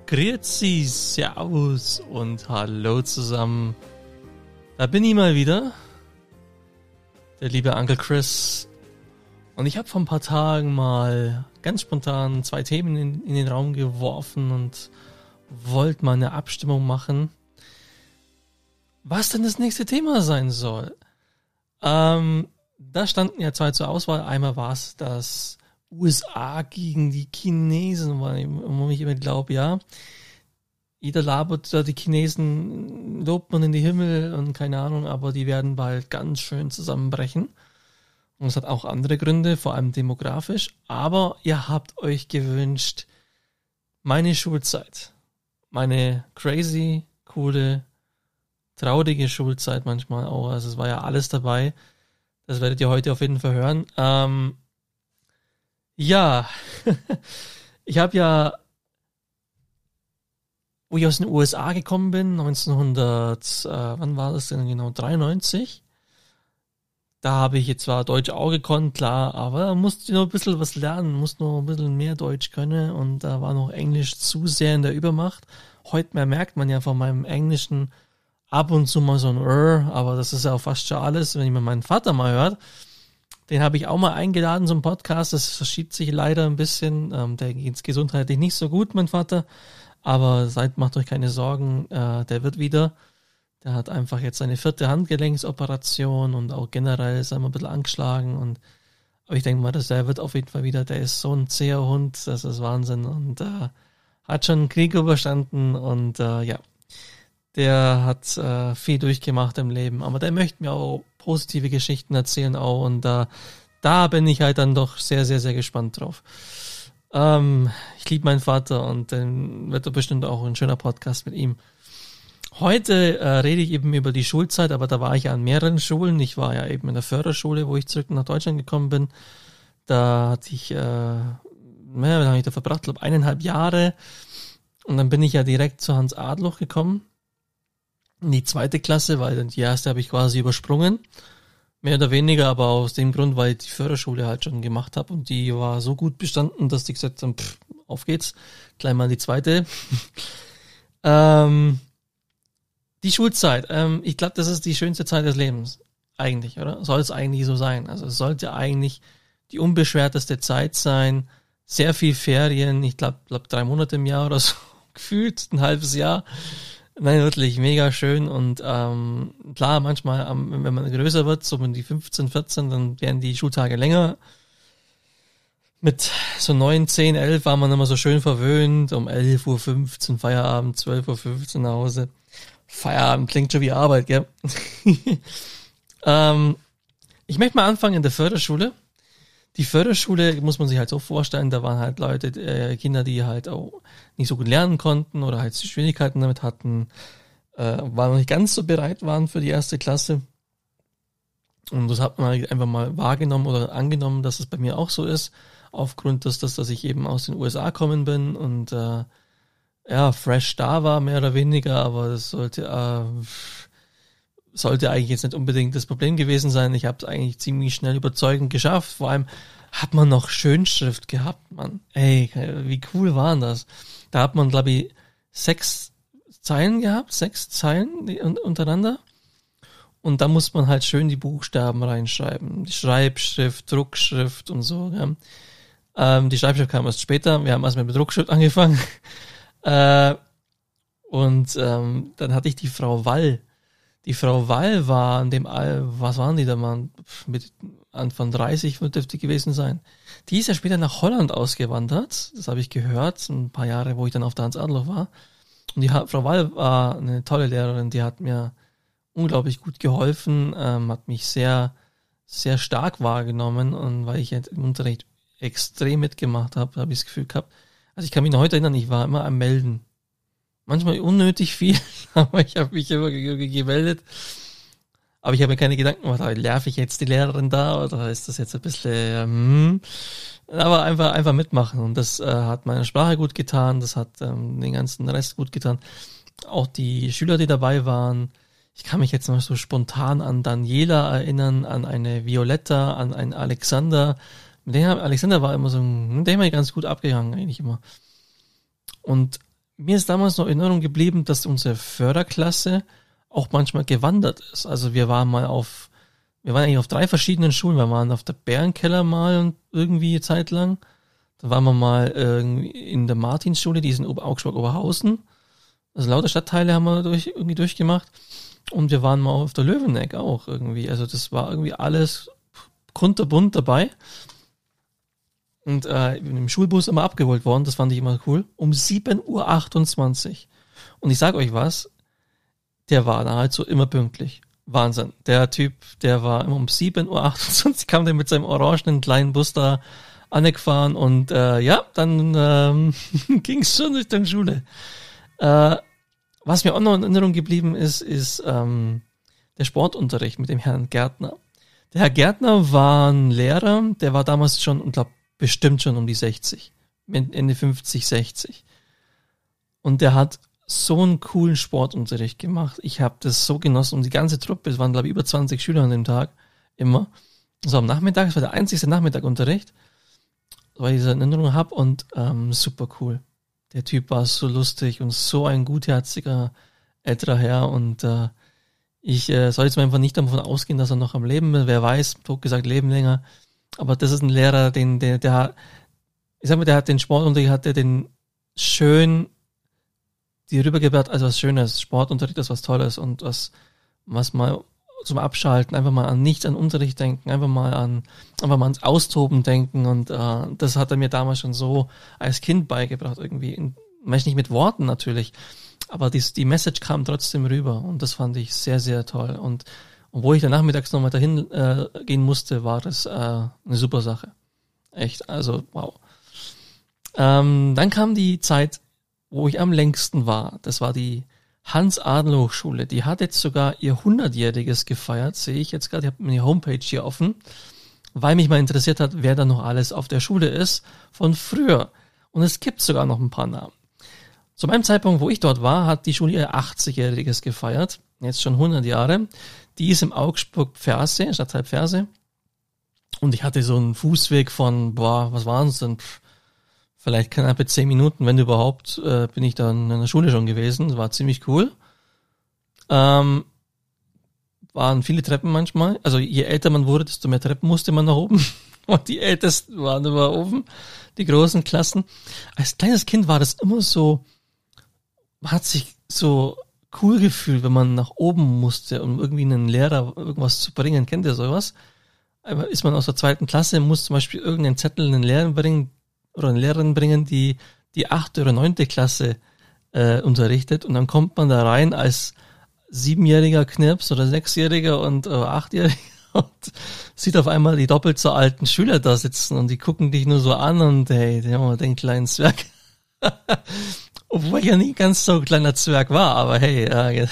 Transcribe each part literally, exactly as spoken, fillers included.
Grüezi, Servus und Hallo zusammen. Da bin ich mal wieder, der liebe Uncle Chris. Und ich habe vor ein paar Tagen mal ganz spontan zwei Themen in, in den Raum geworfen und wollte mal eine Abstimmung machen, was denn das nächste Thema sein soll. Ähm, da standen ja zwei zur Auswahl. Einmal war es das U S A gegen die Chinesen, wo ich immer glaube, ja, jeder labert da, die Chinesen lobt man in die Himmel und keine Ahnung, aber die werden bald ganz schön zusammenbrechen. Und es hat auch andere Gründe, vor allem demografisch, aber ihr habt euch gewünscht, meine Schulzeit, meine crazy, coole, traurige Schulzeit manchmal auch, also es war ja alles dabei, das werdet ihr heute auf jeden Fall hören. Ähm, Ja, ich habe ja, wo ich aus den U S A gekommen bin, neunzehnhundert, äh, wann war das denn genau, dreiundneunzig, da habe ich jetzt zwar Deutsch auch gekonnt, klar, aber da musste ich noch ein bisschen was lernen, musste noch ein bisschen mehr Deutsch können und da war noch Englisch zu sehr in der Übermacht. Heute mehr merkt man ja von meinem Englischen ab und zu mal so ein R, aber das ist ja auch fast schon alles, wenn ich mir meinen Vater mal hört. Den habe ich auch mal eingeladen zum Podcast. Das verschiebt sich leider ein bisschen. Ähm, der geht's gesundheitlich nicht so gut, mein Vater. Aber seid, macht euch keine Sorgen. Äh, der wird wieder. Der hat einfach jetzt seine vierte Handgelenksoperation und auch generell ist er immer ein bisschen angeschlagen. Und, aber ich denke mal, dass der wird auf jeden Fall wieder. Der ist so ein zäher Hund. Das ist Wahnsinn. Und äh, hat schon einen Krieg überstanden. Und äh, ja, der hat äh, viel durchgemacht im Leben. Aber der möchte mir auch positive Geschichten erzählen auch und da, da bin ich halt dann doch sehr, sehr, sehr gespannt drauf. Ähm, ich liebe meinen Vater und dann wird er bestimmt auch ein schöner Podcast mit ihm. Heute äh, rede ich eben über die Schulzeit, aber da war ich ja an mehreren Schulen. Ich war ja eben in der Förderschule, wo ich zurück nach Deutschland gekommen bin. Da hatte ich, äh, naja, da habe ich da verbracht, glaube eineinhalb Jahre und dann bin ich ja direkt zu Hans Adloch gekommen. In die zweite Klasse, weil die erste habe ich quasi übersprungen. Mehr oder weniger, aber aus dem Grund, weil ich die Förderschule halt schon gemacht habe und die war so gut bestanden, dass die gesagt haben, pff, auf geht's, gleich mal die zweite. ähm, die Schulzeit, ähm, ich glaube, das ist die schönste Zeit des Lebens. Eigentlich, oder? Soll es eigentlich so sein. Also es sollte eigentlich die unbeschwerteste Zeit sein. Sehr viel Ferien, ich glaube, glaub drei Monate im Jahr oder so, gefühlt ein halbes Jahr. Nein, wirklich mega schön und ähm, klar, manchmal, ähm, wenn man größer wird, so um die fünfzehn, vierzehn, dann werden die Schultage länger. Mit so neun, zehn, elf war man immer so schön verwöhnt, um elf Uhr fünfzehn Feierabend, zwölf Uhr fünfzehn nach Hause. Feierabend klingt schon wie Arbeit, gell? ähm, ich möchte mal anfangen in der Förderschule. Die Förderschule muss man sich halt so vorstellen, da waren halt Leute, äh, Kinder, die halt auch nicht so gut lernen konnten oder halt Schwierigkeiten damit hatten, äh, waren noch nicht ganz so bereit waren für die erste Klasse. Und das hat man halt einfach mal wahrgenommen oder angenommen, dass es bei mir auch so ist, aufgrund des, dass, dass ich eben aus den U S A kommen bin und äh, ja, fresh da war, mehr oder weniger, aber das sollte äh, sollte eigentlich jetzt nicht unbedingt das Problem gewesen sein. Ich habe es eigentlich ziemlich schnell überzeugend geschafft. Vor allem hat man noch Schönschrift gehabt, Mann. Ey, wie cool waren das? Da hat man, glaube ich, sechs Zeilen gehabt, sechs Zeilen untereinander. Und da muss man halt schön die Buchstaben reinschreiben. Die Schreibschrift, Druckschrift und so. Ja. Ähm, die Schreibschrift kam erst später. Wir haben erst mit Druckschrift angefangen. äh, und ähm, dann hatte ich die Frau Wall. Die Frau Wall war an dem All, was waren die da mal, mit Anfang dreißig dürfte gewesen sein. Die ist ja später nach Holland ausgewandert, das habe ich gehört, ein paar Jahre, wo ich dann auf der Hans Adloch war. Und die Frau Wall war eine tolle Lehrerin, die hat mir unglaublich gut geholfen, ähm, hat mich sehr, sehr stark wahrgenommen und weil ich im Unterricht extrem mitgemacht habe, habe ich das Gefühl gehabt. Also ich kann mich noch heute erinnern, ich war immer am Melden. Manchmal unnötig viel, aber ich habe mich immer gemeldet. Aber ich habe mir keine Gedanken gemacht, nerv ich jetzt die Lehrerin da oder ist das jetzt ein bisschen, hm. Aber einfach einfach mitmachen und das äh, hat meiner Sprache gut getan, das hat ähm, den ganzen Rest gut getan. Auch die Schüler, die dabei waren, ich kann mich jetzt noch so spontan an Daniela erinnern, an eine Violetta, an einen Alexander. Mit dem Alexander war immer so, ein, der immer ganz gut abgegangen eigentlich immer. Und mir ist damals noch in Erinnerung geblieben, dass unsere Förderklasse auch manchmal gewandert ist. Also wir waren mal auf, wir waren eigentlich auf drei verschiedenen Schulen. Wir waren auf der Bärenkeller mal und irgendwie eine Zeit lang. Dann waren wir mal irgendwie in der Martinsschule, die ist in Ober- Augsburg-Oberhausen. Also lauter Stadtteile haben wir durch, irgendwie durchgemacht. Und wir waren mal auf der Löweneck auch irgendwie. Also das war irgendwie alles kunterbunt dabei. Und äh, im Schulbus immer abgeholt worden, das fand ich immer cool, um sieben Uhr achtundzwanzig. Und ich sag euch was, der war nahezu immer pünktlich. Wahnsinn. Der Typ, der war immer um sieben Uhr achtundzwanzig, kam der mit seinem orangenen kleinen Bus da angefahren und äh, ja, dann ähm, ging es schon Richtung Schule. Äh, was mir auch noch in Erinnerung geblieben ist, ist ähm, der Sportunterricht mit dem Herrn Gärtner. Der Herr Gärtner war ein Lehrer, der war damals schon, ich glaube, bestimmt schon um die sechzig, Ende fünfzig, sechzig. Und der hat so einen coolen Sportunterricht gemacht. Ich habe das so genossen und die ganze Truppe, es waren glaube ich über zwanzig Schüler an dem Tag, immer. So am Nachmittag, es war der einzigste Nachmittagunterricht, weil ich diese Erinnerung habe und ähm, super cool. Der Typ war so lustig und so ein gutherziger älterer Herr und äh, ich äh, soll jetzt mal einfach nicht davon ausgehen, dass er noch am Leben ist. Wer weiß, tot gesagt, leben länger. Aber das ist ein Lehrer, den, der, der, ich sag mal, der hat den Sportunterricht, hat der den schön, die rübergebracht, also was Schönes. Sportunterricht ist was Tolles und was, was mal zum Abschalten, einfach mal an nichts, an Unterricht denken, einfach mal an, einfach mal ans Austoben denken und äh, das hat er mir damals schon so als Kind beigebracht irgendwie. In, nicht mit Worten natürlich, aber dies, die Message kam trotzdem rüber und das fand ich sehr, sehr toll und obwohl ich dann nachmittags nochmal dahin äh, gehen musste, war das äh, eine super Sache. Echt, also wow. Ähm, dann kam die Zeit, wo ich am längsten war. Das war die Hans-Adler-Hochschule. Die hat jetzt sogar ihr hundertjähriges gefeiert, sehe ich jetzt gerade. Ich habe mir die Homepage hier offen, weil mich mal interessiert hat, wer da noch alles auf der Schule ist von früher. Und es gibt sogar noch ein paar Namen. Zu meinem Zeitpunkt, wo ich dort war, hat die Schule ihr achtzigjähriges gefeiert. Jetzt schon hundert Jahre. Die ist im Augsburg-Pferse, Stadtteil Pferse. Und ich hatte so einen Fußweg von, boah, was waren es denn? Pff, vielleicht knappe zehn Minuten, wenn überhaupt, äh, bin ich dann in der Schule schon gewesen. Das war ziemlich cool. Ähm, waren viele Treppen manchmal. Also je älter man wurde, desto mehr Treppen musste man nach oben. Und die Ältesten waren immer oben, die großen Klassen. Als kleines Kind war das immer so, man hat sich so cool gefühlt, wenn man nach oben musste, um irgendwie einen Lehrer irgendwas zu bringen. Kennt ihr sowas? Einmal ist man aus der zweiten Klasse, muss zum Beispiel irgendeinen Zettel einen Lehrer bringen oder eine Lehrerin bringen, die die achte oder neunte Klasse äh, unterrichtet und dann kommt man da rein als siebenjähriger Knirps oder sechsjähriger und äh, achtjähriger und sieht auf einmal die doppelt so alten Schüler da sitzen und die gucken dich nur so an und hey, der haben wir den kleinen Zwerg. Obwohl ich ja nie ganz so ein kleiner Zwerg war, aber hey. Äh,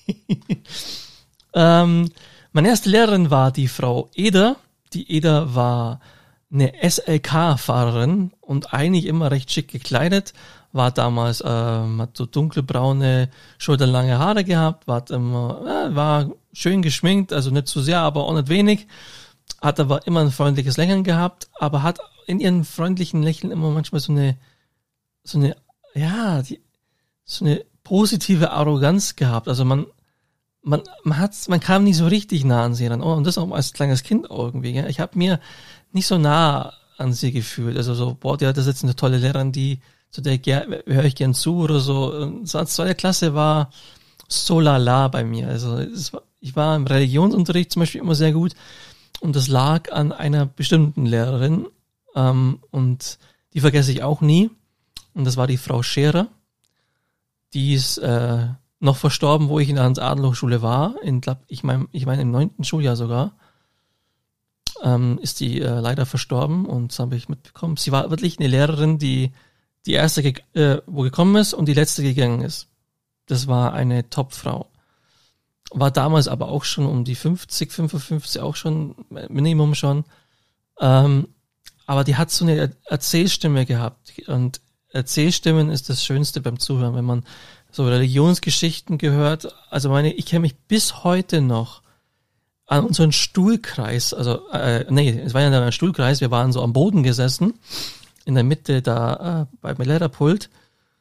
ähm, meine erste Lehrerin war die Frau Eder. Die Eder war eine S L K-Fahrerin und eigentlich immer recht schick gekleidet. War damals, ähm, hat so dunkelbraune, schulterlange Haare gehabt, war immer, äh, war schön geschminkt, also nicht zu sehr, aber auch nicht wenig. Hat aber immer ein freundliches Lächeln gehabt, aber hat in ihren freundlichen Lächeln immer manchmal so eine, so eine ja, die, so eine positive Arroganz gehabt. Also man, man, man hat, man kam nicht so richtig nah an sie ran. Oh, und das auch als kleines Kind irgendwie. Gell? Ich habe mir nicht so nah an sie gefühlt. Also so, boah, die hat das jetzt eine tolle Lehrerin, die, zu der höre ich gern zu oder so. Und so als zweite Klasse war so lala bei mir. Also es war, ich war im Religionsunterricht zum Beispiel immer sehr gut. Und das lag an einer bestimmten Lehrerin. Ähm, und die vergesse ich auch nie. Und das war die Frau Scherer. Die ist äh, noch verstorben, wo ich in der Hans-Adler-Hochschule war. In, glaub, ich meine, ich mein, im neunten Schuljahr sogar. Ähm, ist die äh, leider verstorben und das habe ich mitbekommen. Sie war wirklich eine Lehrerin, die die erste, ge- äh, wo gekommen ist und die letzte gegangen ist. Das war eine Top-Frau. War damals aber auch schon um die fünfzig, fünfundfünfzig, auch schon, Minimum schon. Ähm, aber die hat so eine Erzählstimme gehabt und Erzählstimmen ist das Schönste beim Zuhören, wenn man so Religionsgeschichten gehört. Also meine, ich kenne mich bis heute noch an unseren Stuhlkreis, also äh, nee, es war ja ein Stuhlkreis, wir waren so am Boden gesessen, in der Mitte da äh, beim Lehrerpult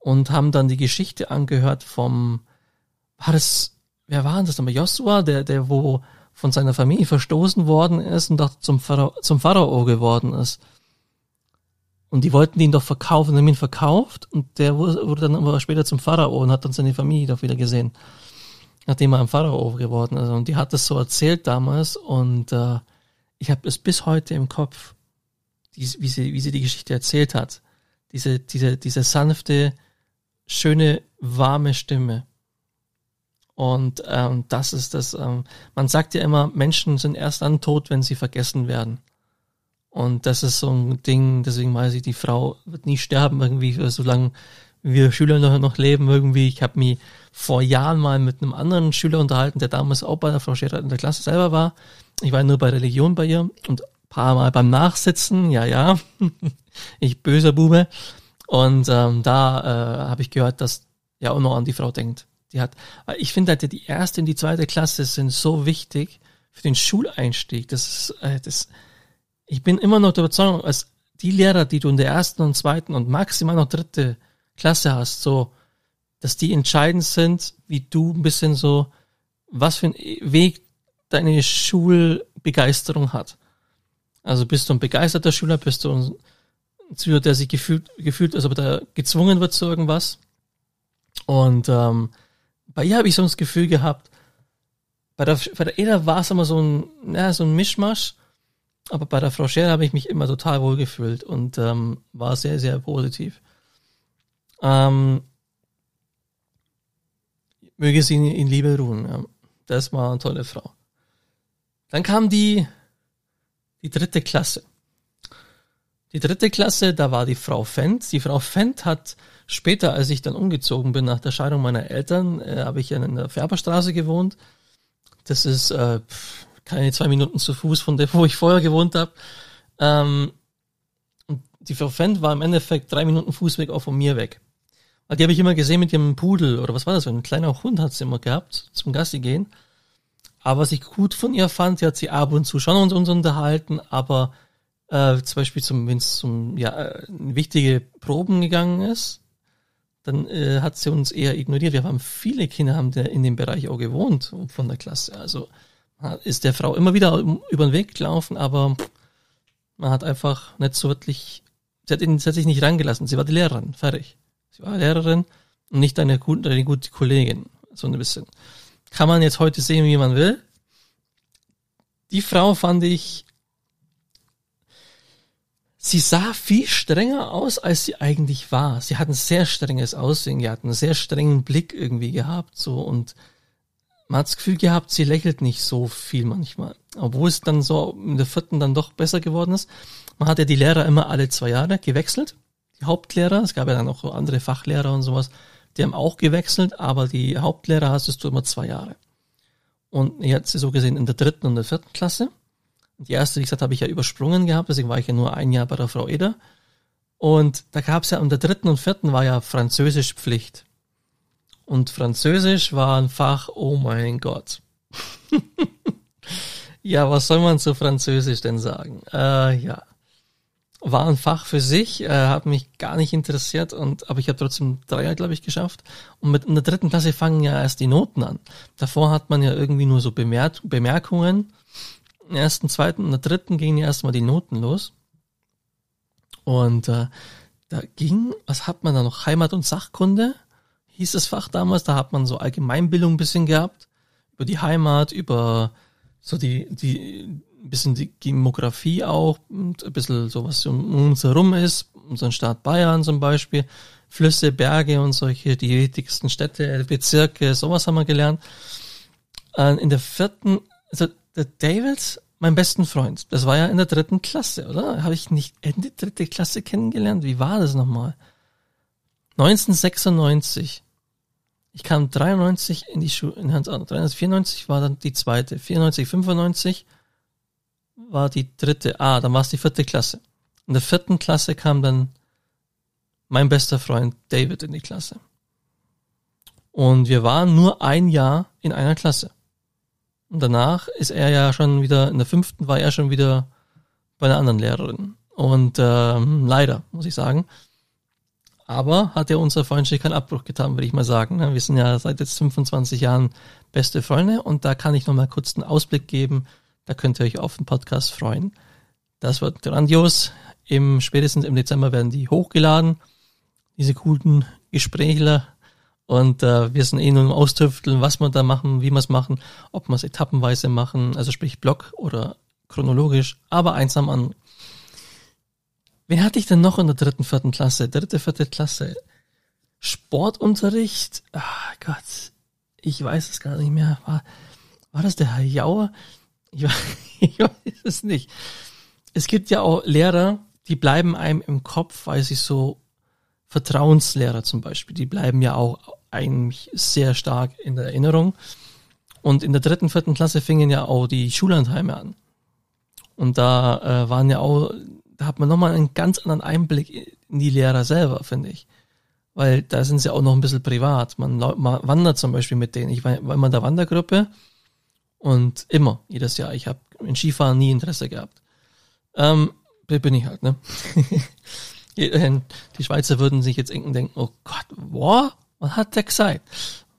und haben dann die Geschichte angehört vom, war das, wer war denn das nochmal? Joshua, der, der wo von seiner Familie verstoßen worden ist und doch zum Pharao, zum Pharao geworden ist. Und die wollten ihn doch verkaufen, haben ihn verkauft und der wurde dann aber später zum Pharao und hat dann seine Familie doch wieder gesehen, nachdem er ein Pharao geworden ist. Und die hat das so erzählt damals und äh, ich habe es bis heute im Kopf, die, wie sie wie sie die Geschichte erzählt hat. Diese diese diese sanfte, schöne, warme Stimme. Und ähm, das ist das, ähm, man sagt ja immer, Menschen sind erst dann tot, wenn sie vergessen werden. Und das ist so ein Ding, deswegen weiß ich, die Frau wird nie sterben irgendwie, solange wir Schüler noch, noch leben irgendwie. Ich habe mich vor Jahren mal mit einem anderen Schüler unterhalten, der damals auch bei der Frau Scherer in der Klasse selber war. Ich war nur bei Religion bei ihr und ein paar Mal beim Nachsitzen, ja, ja, ich böser Bube. Und ähm, da äh, habe ich gehört, dass ja auch noch an die Frau denkt. Die hat, weil ich finde halt, die erste und die zweite Klasse sind so wichtig für den Schuleinstieg. Das ist, äh, das, ich bin immer noch der Überzeugung, als die Lehrer, die du in der ersten und zweiten und maximal noch dritte Klasse hast, so, dass die entscheidend sind, wie du ein bisschen so, was für einen Weg deine Schulbegeisterung hat. Also bist du ein begeisterter Schüler, bist du ein Schüler, der sich gefühlt, gefühlt, als ob er gezwungen wird zu irgendwas. Und ähm, bei ihr habe ich so das Gefühl gehabt, bei der, bei der Eda war es immer so ein, ja, so ein Mischmasch, aber bei der Frau Scherer habe ich mich immer total wohl gefühlt und ähm, war sehr, sehr positiv. Ähm, möge sie in Liebe ruhen. Ja. Das war eine tolle Frau. Dann kam die, die dritte Klasse. Die dritte Klasse, da war die Frau Fendt. Die Frau Fendt hat später, als ich dann umgezogen bin nach der Scheidung meiner Eltern, äh, habe ich in der Färberstraße gewohnt. Das ist äh, keine zwei Minuten zu Fuß von der, wo ich vorher gewohnt habe. Ähm, und die Frau Fendt war im Endeffekt drei Minuten Fußweg auch von mir weg. Weil die habe ich immer gesehen mit ihrem Pudel, oder was war das, ein kleiner Hund hat sie immer gehabt, zum Gassi gehen. Aber was ich gut von ihr fand, die hat sie ab und zu schon uns, uns unterhalten, aber äh, zum Beispiel, zum, wenn es zum ja, äh, wichtige Proben gegangen ist, dann äh, hat sie uns eher ignoriert. Wir haben viele Kinder haben der in dem Bereich auch gewohnt von der Klasse. Also ist der Frau immer wieder über den Weg gelaufen, aber man hat einfach nicht so wirklich, sie hat, ihn, sie hat sich nicht reingelassen. Sie war die Lehrerin, fertig. Sie war Lehrerin und nicht eine gute, eine gute Kollegin. So ein bisschen. Kann man jetzt heute sehen, wie man will. Die Frau fand ich, sie sah viel strenger aus, als sie eigentlich war. Sie hat ein sehr strenges Aussehen gehabt, einen sehr strengen Blick irgendwie gehabt, so, und man hat das Gefühl gehabt, sie lächelt nicht so viel manchmal. Obwohl es dann so in der vierten dann doch besser geworden ist. Man hat ja die Lehrer immer alle zwei Jahre gewechselt. Die Hauptlehrer, es gab ja dann auch so andere Fachlehrer und sowas, die haben auch gewechselt, aber die Hauptlehrer hattest du immer zwei Jahre. Und jetzt so gesehen in der dritten und der vierten Klasse. Die erste, wie gesagt, habe ich ja übersprungen gehabt, deswegen war ich ja nur ein Jahr bei der Frau Eder. Und da gab es ja, in der dritten und vierten war ja Französisch Pflicht. Und Französisch war ein Fach, oh mein Gott. Ja, was soll man zu Französisch denn sagen? Äh, ja, war ein Fach für sich, äh, hat mich gar nicht interessiert, und aber ich habe trotzdem Dreier, glaube ich, geschafft. Und mit in der dritten Klasse fangen ja erst die Noten an. Davor hat man ja irgendwie nur so Bemerk- Bemerkungen. Im ersten, zweiten und der dritten gingen ja erstmal die Noten los. Und äh, da ging, was hat man da noch? Heimat- und Sachkunde hieß das Fach damals. Da hat man so Allgemeinbildung ein bisschen gehabt. Über die Heimat, über so die, die, ein bisschen die Demografie auch, und ein bisschen so, was um uns herum ist. Unseren Staat Bayern zum Beispiel. Flüsse, Berge und solche, die wichtigsten Städte, Bezirke, sowas haben wir gelernt. Äh, in der vierten, also der David, mein besten Freund, das war ja in der dritten Klasse, oder? Habe ich nicht Ende dritte Klasse kennengelernt? Wie war das nochmal? neunzehnhundertsechsundneunzig. Ich kam dreiundneunzig in die Schule, in Hans Arnold. vierundneunzig war dann die zweite. vierundneunzig, fünfundneunzig war die dritte. Ah, dann war es die vierte Klasse. In der vierten Klasse kam dann mein bester Freund David in die Klasse. Und wir waren nur ein Jahr in einer Klasse. Und danach ist er ja schon wieder, in der fünften war er schon wieder bei einer anderen Lehrerin. Und ähm, leider, muss ich sagen. Aber hat ja unser Freundschaft keinen Abbruch getan, würde ich mal sagen. Wir sind ja seit jetzt fünfundzwanzig Jahren beste Freunde und da kann ich nochmal kurz einen Ausblick geben. Da könnt ihr euch auf den Podcast freuen. Das wird grandios. Im, spätestens im Dezember werden die hochgeladen, diese guten Gesprächler. Und äh, wir sind eh nur im Austüfteln, was wir da machen, wie wir es machen, ob wir es etappenweise machen, also sprich Block oder chronologisch, aber eins am anderen. Wen hatte ich denn noch in der dritten, vierten Klasse? Dritte, vierte Klasse. Sportunterricht? Ah Gott, ich weiß es gar nicht mehr. War, war das der Herr Jauer? Ich weiß, ich weiß es nicht. Es gibt ja auch Lehrer, die bleiben einem im Kopf, weil sie so Vertrauenslehrer zum Beispiel, die bleiben ja auch eigentlich sehr stark in der Erinnerung. Und in der dritten, vierten Klasse fingen ja auch die Schullandheime an. Und da äh, waren ja auch, da hat man nochmal einen ganz anderen Einblick in die Lehrer selber, finde ich. Weil da sind sie auch noch ein bisschen privat. Man, man wandert zum Beispiel mit denen. Ich war, war immer in der Wandergruppe und immer, jedes Jahr. Ich habe in Skifahren nie Interesse gehabt. Ähm, bin ich halt, ne? Die Schweizer würden sich jetzt denken, oh Gott, boah, was hat der gesagt?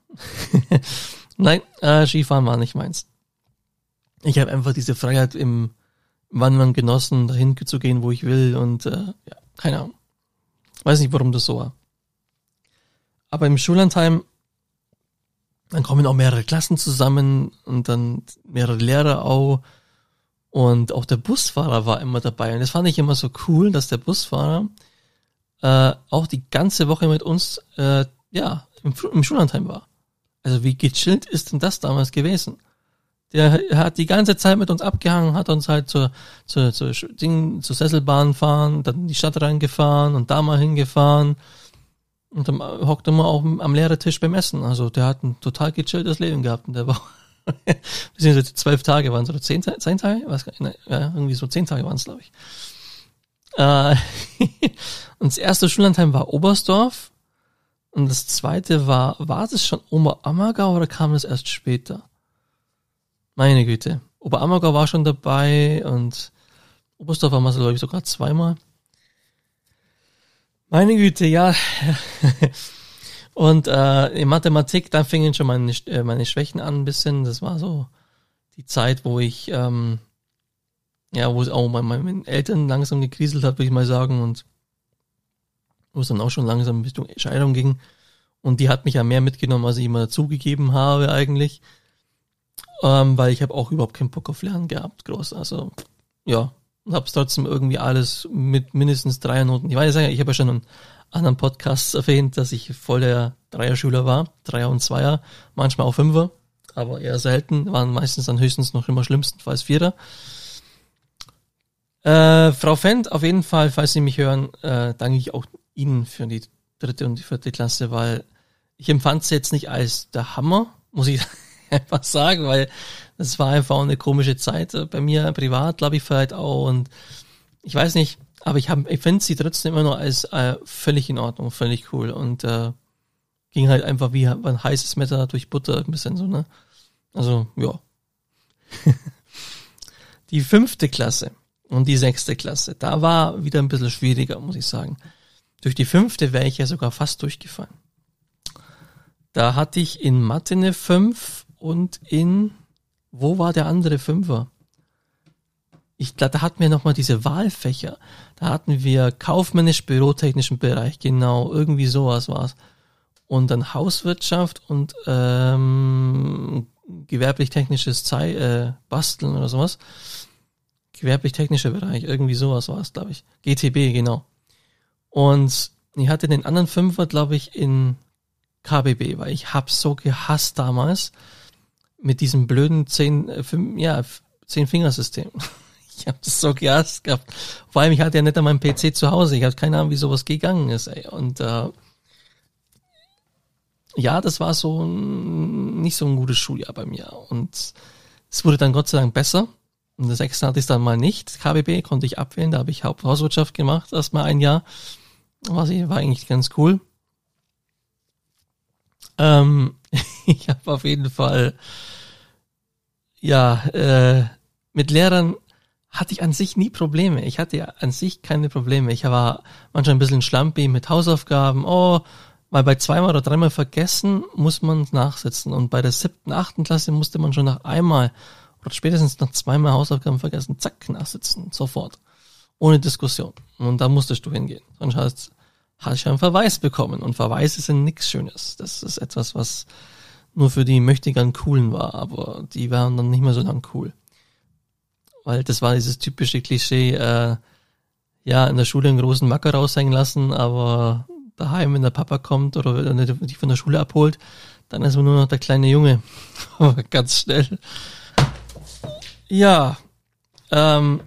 Nein, äh, Skifahren war nicht meins. Ich habe einfach diese Freiheit im Wandern genossen, dahin zu gehen, wo ich will und äh, ja, keine Ahnung. Weiß nicht, warum das so war. Aber im Schullandheim, dann kommen auch mehrere Klassen zusammen und dann mehrere Lehrer auch und auch der Busfahrer war immer dabei und das fand ich immer so cool, dass der Busfahrer äh, auch die ganze Woche mit uns äh, ja im, im Schullandheim war. Also wie gechillt ist denn das damals gewesen? Der hat die ganze Zeit mit uns abgehangen, hat uns halt zur, zur, zur, Ding, zur Sesselbahn fahren, dann in die Stadt reingefahren und da mal hingefahren. Und dann hockt er mal auch am Lehrertisch beim Essen. Also der hat ein total gechilltes Leben gehabt in der Woche. Beziehungsweise zwölf Tage waren es oder zehn, zehn Tage? Was, ne, ja, irgendwie so zehn Tage waren es, glaube ich. Äh, und das erste Schullandheim war Oberstdorf. Und das zweite war, war das schon Oberammergau oder kam das erst später? Meine Güte. Oberammergau war schon dabei und Oberstdorf waren wir, glaube ich, sogar zweimal. Meine Güte, ja. Und äh, in Mathematik, da fingen schon meine, äh, meine Schwächen an ein bisschen. Das war so die Zeit, wo ich, ähm, ja, wo es auch bei meinen Eltern langsam gekriselt hat, würde ich mal sagen. Und wo es dann auch schon langsam Richtung Scheidung ging. Und die hat mich ja mehr mitgenommen, als ich immer zugegeben habe eigentlich. Ähm, weil ich habe auch überhaupt keinen Bock auf Lernen gehabt, groß. Also, ja. Und habe es trotzdem irgendwie alles mit mindestens Dreiernoten. Ich weiß ja, ich habe ja schon in anderen Podcasts erwähnt, dass ich voll der Dreierschüler war. Dreier und Zweier, manchmal auch Fünfer, aber eher selten. Waren meistens dann höchstens noch immer schlimmstenfalls Vierer. Äh, Frau Fendt, auf jeden Fall, falls Sie mich hören, äh, danke ich auch Ihnen für die dritte und die vierte Klasse, weil ich empfand es jetzt nicht als der Hammer, muss ich einfach sagen, weil das war einfach auch eine komische Zeit äh, bei mir privat, glaube ich, vielleicht auch und ich weiß nicht, aber ich habe, ich finde sie trotzdem immer noch als äh, völlig in Ordnung, völlig cool und äh, ging halt einfach wie ein heißes Messer durch Butter ein bisschen so, ne? Also, ja. Die fünfte Klasse und die sechste Klasse, da war wieder ein bisschen schwieriger, muss ich sagen. Durch die fünfte wäre ich ja sogar fast durchgefallen. Da hatte ich in Mathe eine fünf und in, wo war der andere Fünfer? Ich glaube, da hatten wir nochmal diese Wahlfächer. Da hatten wir kaufmännisch-bürotechnischen Bereich, genau, irgendwie sowas war's. Und dann Hauswirtschaft und ähm, gewerblich-technisches Zei- äh, Basteln oder sowas. Gewerblich-technischer Bereich, irgendwie sowas war es, glaube ich. G T B, genau. Und ich hatte den anderen Fünfer, glaube ich, in K B B, weil ich hab's so gehasst damals mit diesem blöden zehn, äh, fünf, ja, zehn-Fingersystem. Ich hab das so gehasst gehabt. Vor allem, ich hatte ja nicht an meinem P C zu Hause. Ich hatte keine Ahnung, wie sowas gegangen ist, ey. Und äh, ja, das war so ein, nicht so ein gutes Schuljahr bei mir. Und es wurde dann Gott sei Dank besser. In der sechsten hatte ich dann mal nicht. K B B konnte ich abwählen. Da habe ich Haupthauswirtschaft gemacht, erstmal ein Jahr. War, war eigentlich ganz cool. Ähm, ich habe auf jeden Fall, ja, äh, mit Lehrern hatte ich an sich nie Probleme. Ich hatte ja an sich keine Probleme. Ich war manchmal ein bisschen schlampig mit Hausaufgaben. Oh, weil bei zweimal oder dreimal vergessen muss man nachsitzen. Und bei der siebten, achten Klasse musste man schon nach einmal oder spätestens nach zweimal Hausaufgaben vergessen, zack, nachsitzen, sofort. Ohne Diskussion. Und da musstest du hingehen. Sonst hast, hast du einen Verweis bekommen. Und Verweise sind nichts Schönes. Das ist etwas, was nur für die Möchtegern Coolen war. Aber die waren dann nicht mehr so lang cool. Weil das war dieses typische Klischee, äh, ja, in der Schule einen großen Macker raushängen lassen, aber daheim, wenn der Papa kommt oder dich von der Schule abholt, dann ist man nur noch der kleine Junge. Ganz schnell. Ja, ähm,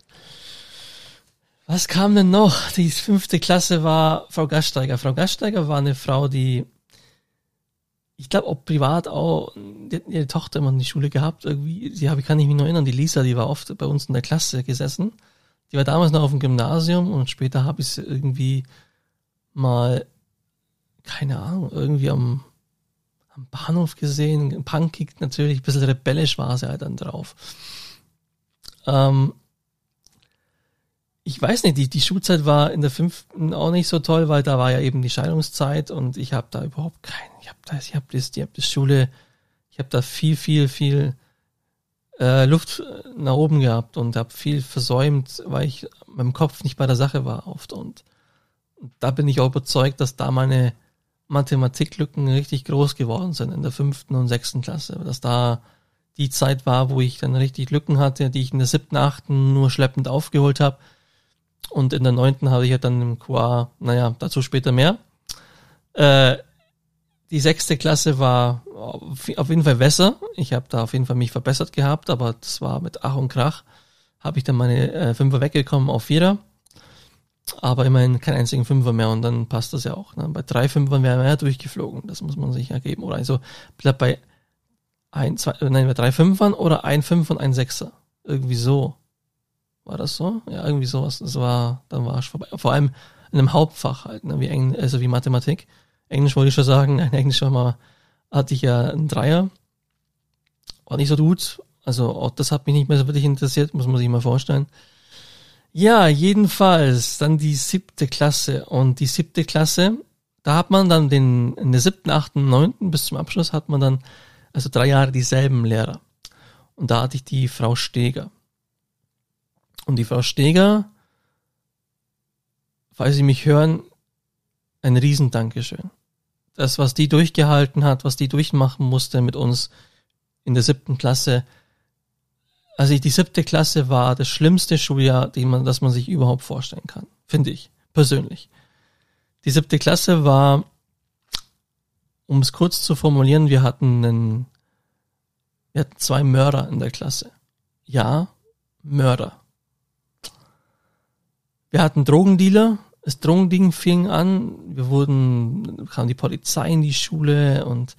was kam denn noch? Die fünfte Klasse war Frau Gasteiger. Frau Gasteiger war eine Frau, die, ich glaube auch privat auch, die hat ihre Tochter immer in die Schule gehabt, irgendwie, die habe ich, kann ich mich noch erinnern, die Lisa, die war oft bei uns in der Klasse gesessen. Die war damals noch auf dem Gymnasium und später habe ich sie irgendwie mal, keine Ahnung, irgendwie am, am Bahnhof gesehen, punkig natürlich, ein bisschen rebellisch war sie halt dann drauf. Ähm, ich weiß nicht, die, die Schulzeit war in der fünften auch nicht so toll, weil da war ja eben die Scheidungszeit und ich habe da überhaupt keinen, ich habe da, ich habe das, ich habe das Schule, ich habe da viel, viel, viel äh, Luft nach oben gehabt und habe viel versäumt, weil ich mit dem Kopf nicht bei der Sache war oft und da bin ich auch überzeugt, dass da meine Mathematiklücken richtig groß geworden sind in der fünften und sechsten Klasse, dass da die Zeit war, wo ich dann richtig Lücken hatte, die ich in der siebten, achten nur schleppend aufgeholt habe. Und in der neunten habe ich ja dann im Q A, naja, dazu später mehr. Äh, die sechste Klasse war auf jeden Fall besser. Ich habe da auf jeden Fall mich verbessert gehabt, aber das war mit Ach und Krach. Habe ich dann meine äh, Fünfer weggekommen auf Vierer. Aber immerhin keinen einzigen Fünfer mehr und dann passt das ja auch. Ne? Bei drei Fünfern wären wir ja durchgeflogen. Das muss man sich ergeben. Oder also bleibt bei ein, zwei, nein, bei drei Fünfern oder ein Fünfer und ein Sechser. Irgendwie so. War das so? Ja, irgendwie sowas. Das war, dann war ich vorbei. Vor allem in einem Hauptfach halt, ne? wie Engl- also wie Mathematik. Englisch wollte ich schon sagen. In Englisch war mal, hatte ich ja einen Dreier. War nicht so gut. Also auch das hat mich nicht mehr so wirklich interessiert, muss man sich mal vorstellen. Ja, jedenfalls dann die siebte Klasse. Und die siebte Klasse, da hat man dann den, in der siebten, achten, neunten bis zum Abschluss hat man dann also drei Jahre dieselben Lehrer. Und da hatte ich die Frau Steger. Und die Frau Steger, falls Sie mich hören, ein Riesendankeschön. Das, was die durchgehalten hat, was die durchmachen musste mit uns in der siebten Klasse. Also die siebte Klasse war das schlimmste Schuljahr, die man, das man sich überhaupt vorstellen kann. Finde ich, persönlich. Die siebte Klasse war, um es kurz zu formulieren, wir hatten einen, wir hatten zwei Mörder in der Klasse. Ja, Mörder. Wir hatten Drogendealer, das Drogending fing an, wir wurden, kam die Polizei in die Schule und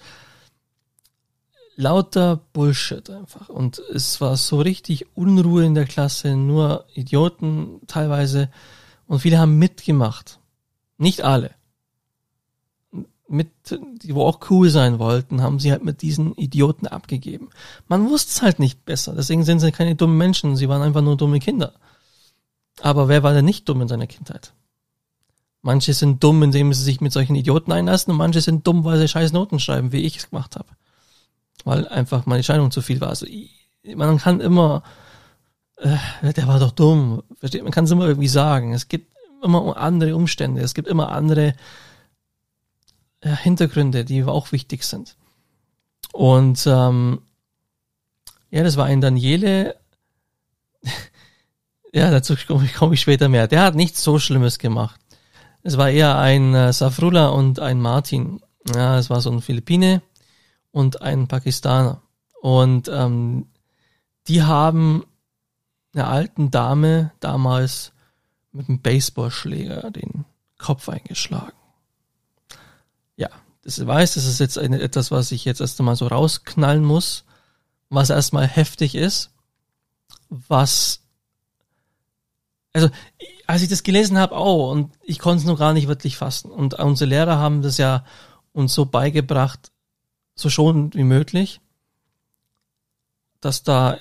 lauter Bullshit einfach. Und es war so richtig Unruhe in der Klasse, nur Idioten teilweise und viele haben mitgemacht. Nicht alle. Mit, die wo auch cool sein wollten, haben sie halt mit diesen Idioten abgegeben. Man wusste es halt nicht besser, deswegen sind sie keine dummen Menschen, sie waren einfach nur dumme Kinder. Aber wer war denn nicht dumm in seiner Kindheit? Manche sind dumm, indem sie sich mit solchen Idioten einlassen und manche sind dumm, weil sie scheiß Noten schreiben, wie ich es gemacht habe. Weil einfach meine Scheidung zu viel war. Also ich, man kann immer, äh, der war doch dumm, versteht? Man kann es immer irgendwie sagen. Es gibt immer andere Umstände, es gibt immer andere äh, Hintergründe, die auch wichtig sind. Und ähm, ja, das war ein Daniele. Ja, dazu komme ich, komm ich später mehr. Der hat nichts so Schlimmes gemacht. Es war eher ein äh, Safrullah und ein Martin. Ja, es war so ein Philippine und ein Pakistaner. Und ähm, die haben einer alten Dame damals mit einem Baseballschläger den Kopf eingeschlagen. Ja, das weiß, das ist jetzt eine, etwas, was ich jetzt erst einmal so rausknallen muss, was erstmal heftig ist, was Also, als ich das gelesen habe, auch, und ich konnte es noch gar nicht wirklich fassen. Und unsere Lehrer haben das ja uns so beigebracht, so schonend wie möglich, dass da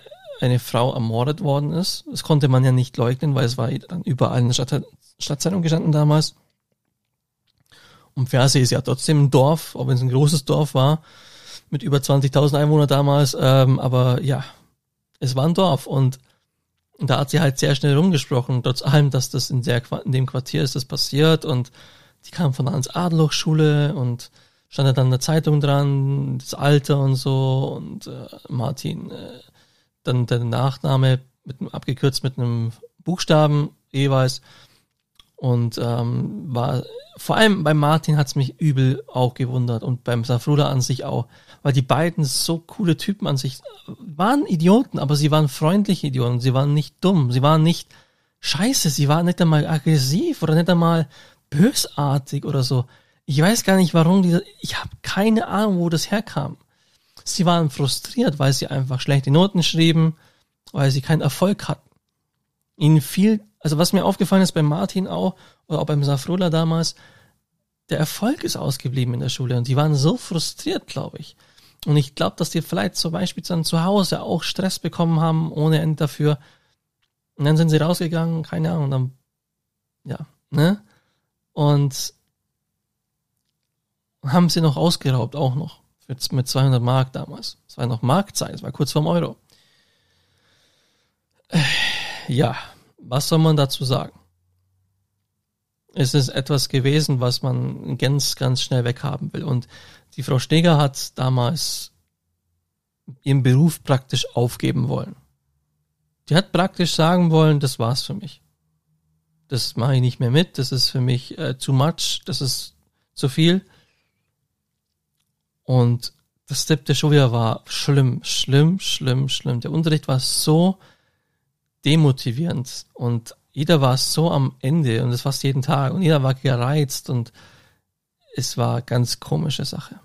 eine Frau ermordet worden ist. Das konnte man ja nicht leugnen, weil es war dann überall in der Stadt, Stadtzeitung gestanden damals. Und Pfersee ist ja trotzdem ein Dorf, auch wenn es ein großes Dorf war, mit über zwanzigtausend Einwohnern damals. Ähm, aber ja, es war ein Dorf und da hat sie halt sehr schnell rumgesprochen, trotz allem, dass das in, der, in dem Quartier ist das passiert. Und die kam von der Hans-Adler-Schule und stand da dann in der Zeitung dran, das Alter und so. Und äh, Martin, äh, dann der Nachname mit einem, abgekürzt mit einem Buchstaben jeweils. Und ähm, war vor allem bei Martin hat's mich übel auch gewundert und beim Safrula an sich auch, weil die beiden so coole Typen an sich waren Idioten, aber sie waren freundliche Idioten, sie waren nicht dumm, sie waren nicht scheiße, sie waren nicht einmal aggressiv oder nicht einmal bösartig oder so. Ich weiß gar nicht, warum diese, ich habe keine Ahnung, wo das herkam. Sie waren frustriert, weil sie einfach schlechte Noten schrieben, weil sie keinen Erfolg hatten. Ihnen fiel, also was mir aufgefallen ist bei Martin auch, oder auch beim Safrula damals, der Erfolg ist ausgeblieben in der Schule und die waren so frustriert, glaube ich. Und ich glaube, dass die vielleicht zum Beispiel dann zu Hause auch Stress bekommen haben, ohne Ende dafür. Und dann sind sie rausgegangen, keine Ahnung, dann, ja, ne? Und haben sie noch ausgeraubt, auch noch. Mit zweihundert Mark damals. Es war noch Markzeit, es war kurz vorm Euro. Ja, was soll man dazu sagen? Es ist etwas gewesen, was man ganz, ganz schnell weghaben will. Und die Frau Steger hat damals ihren Beruf praktisch aufgeben wollen. Die hat praktisch sagen wollen, das war's für mich. Das mache ich nicht mehr mit, das ist für mich äh, too much, das ist zu viel. Und das siebte Schuljahr war schlimm, schlimm, schlimm, schlimm. Der Unterricht war so demotivierend und jeder war so am Ende und das fast jeden Tag und jeder war gereizt und es war ganz komische Sache.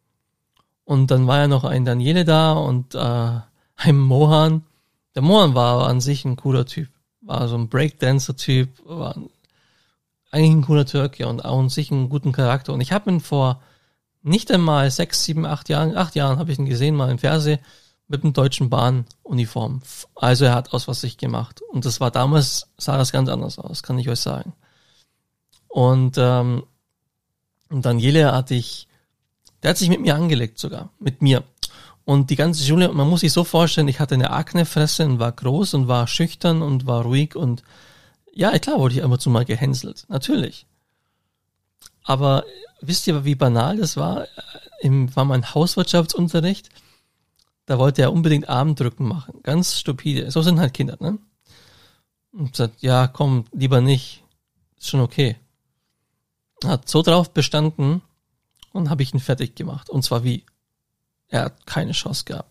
Und dann war ja noch ein Daniele da und äh, ein Mohan. Der Mohan war an sich ein cooler Typ, war so ein Breakdancer-Typ, war eigentlich ein cooler Türke und auch an sich einen guten Charakter. Und ich habe ihn vor nicht einmal sechs, sieben, acht Jahren, acht Jahren habe ich ihn gesehen, mal im Fernsehen, mit einem deutschen Bahnuniform. Also er hat aus was sich gemacht. Und das war damals, sah das ganz anders aus, kann ich euch sagen. Und, ähm, und Daniele hatte ich, der hat sich mit mir angelegt sogar, mit mir. Und die ganze Schule, man muss sich so vorstellen, ich hatte eine Aknefresse und war groß und war schüchtern und war ruhig und ja, klar wurde ich ab und zu mal gehänselt, natürlich. Aber wisst ihr, wie banal das war? Im, war mein Hauswirtschaftsunterricht. Da wollte er unbedingt Armdrücken machen. Ganz stupide. So sind halt Kinder, ne? Und sagt, ja, komm, lieber nicht. Ist schon okay. Hat so drauf bestanden und habe ich ihn fertig gemacht. Und zwar wie? Er hat keine Chance gehabt.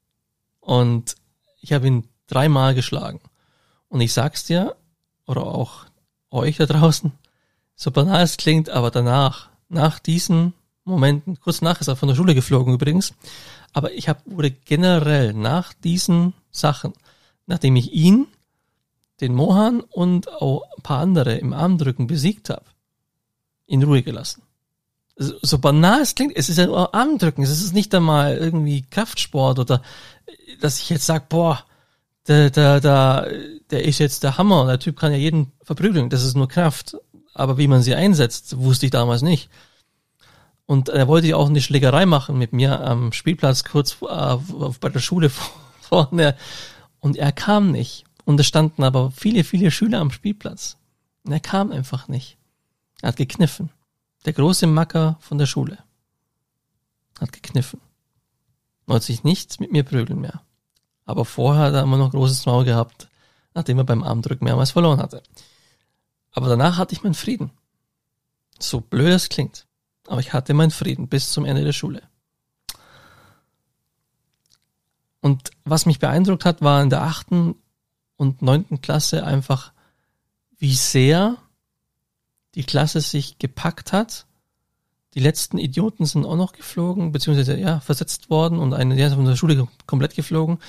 Und ich habe ihn dreimal geschlagen. Und ich sag's dir, oder auch euch da draußen, so banal es klingt, aber danach, nach diesen Momenten, kurz nach ist er von der Schule geflogen übrigens, aber ich hab, wurde generell nach diesen Sachen, nachdem ich ihn, den Mohan und auch ein paar andere im Armdrücken besiegt habe, in Ruhe gelassen. So, so banal es klingt, es ist ja nur Armdrücken, es ist nicht einmal irgendwie Kraftsport oder dass ich jetzt sag, boah, der, der, der, der ist jetzt der Hammer, der Typ kann ja jeden verprügeln, das ist nur Kraft. Aber wie man sie einsetzt, wusste ich damals nicht. Und er wollte ja auch eine Schlägerei machen mit mir am Spielplatz kurz äh, bei der Schule vorne. Und er kam nicht. Und es standen aber viele, viele Schüler am Spielplatz. Und er kam einfach nicht. Er hat gekniffen. Der große Macker von der Schule hat gekniffen. Wollte sich nicht mit mir prügeln mehr. Aber vorher hat er immer noch großes Maul gehabt, nachdem er beim Armdrücken mehrmals verloren hatte. Aber danach hatte ich meinen Frieden. So blöd es klingt. Aber ich hatte meinen Frieden bis zum Ende der Schule. Und was mich beeindruckt hat, war in der achten und neunten Klasse einfach, wie sehr die Klasse sich gepackt hat. Die letzten Idioten sind auch noch geflogen, beziehungsweise ja, versetzt worden und eine, der ist von der Schule komplett geflogen.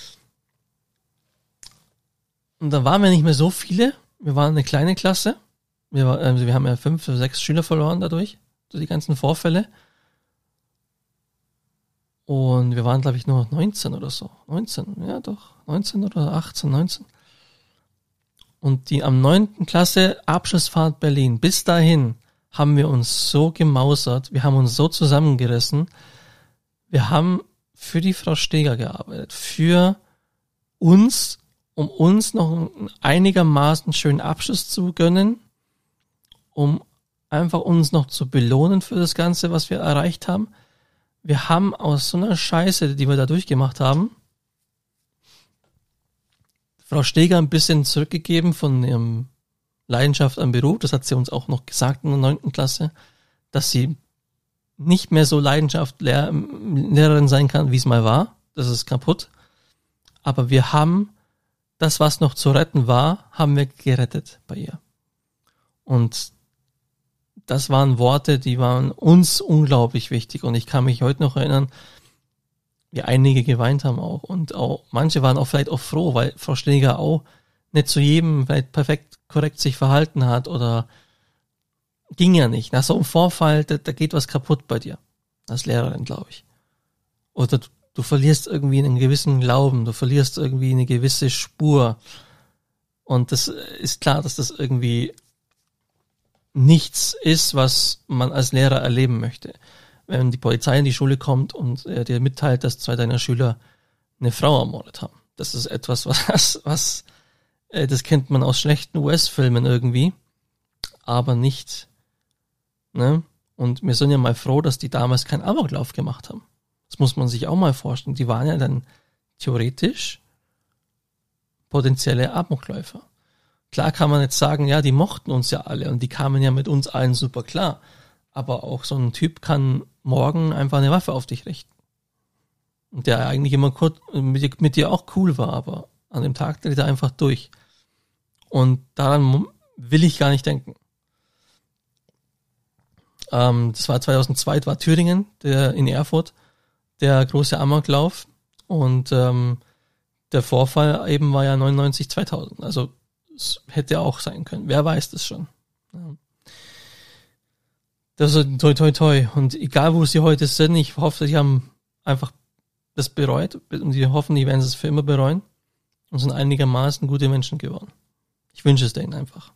Und dann waren wir nicht mehr so viele. Wir waren eine kleine Klasse. Wir, war, also wir haben ja fünf oder sechs Schüler verloren dadurch, durch die ganzen Vorfälle. Und wir waren, glaube ich, nur noch neunzehn oder so. neunzehn, ja doch. neunzehn oder achtzehn, neunzehn. Und die am neunten Klasse Abschlussfahrt Berlin, bis dahin haben wir uns so gemausert, wir haben uns so zusammengerissen, wir haben für die Frau Steger gearbeitet, für uns, um uns noch einen einigermaßen schönen Abschluss zu gönnen, um einfach uns noch zu belohnen für das Ganze, was wir erreicht haben. Wir haben aus so einer Scheiße, die wir da durchgemacht haben, Frau Steger ein bisschen zurückgegeben von ihrem Leidenschaft am Beruf. Das hat sie uns auch noch gesagt in der neunten Klasse, dass sie nicht mehr so Leidenschaft Lehr- Lehrerin sein kann, wie es mal war. Das ist kaputt. Aber wir haben das, was noch zu retten war, haben wir gerettet bei ihr. Und das waren Worte, die waren uns unglaublich wichtig. Und ich kann mich heute noch erinnern, wie einige geweint haben auch. Und auch manche waren auch vielleicht auch froh, weil Frau Steger auch nicht zu jedem vielleicht perfekt korrekt sich verhalten hat oder ging ja nicht. Nach so einem Vorfall, da, da geht was kaputt bei dir. Als Lehrerin, glaube ich. Oder du, du verlierst irgendwie einen gewissen Glauben, du verlierst irgendwie eine gewisse Spur. Und das ist klar, dass das irgendwie nichts ist, was man als Lehrer erleben möchte. Wenn die Polizei in die Schule kommt und äh, dir mitteilt, dass zwei deiner Schüler eine Frau ermordet haben. Das ist etwas, was, was äh, das kennt man aus schlechten U S-Filmen irgendwie, aber nicht, ne? Und wir sind ja mal froh, dass die damals keinen Amoklauf gemacht haben. Das muss man sich auch mal vorstellen. Die waren ja dann theoretisch potenzielle Amokläufer. Klar kann man jetzt sagen, ja, die mochten uns ja alle und die kamen ja mit uns allen super klar. Aber auch so ein Typ kann morgen einfach eine Waffe auf dich richten. Und der eigentlich immer kurz mit, mit dir auch cool war, aber an dem Tag dreht er einfach durch. Und daran will ich gar nicht denken. Ähm, das war zweitausendzwei, war Thüringen, der in Erfurt, der große Amoklauf. Und ähm, der Vorfall eben war ja neunundneunzig, zweitausend. Also es hätte auch sein können. Wer weiß das schon. Ja. Das ist toi toi toi. Und egal wo sie heute sind, ich hoffe, sie haben einfach das bereut und sie hoffen, die werden es für immer bereuen und sind einigermaßen gute Menschen geworden. Ich wünsche es denen einfach.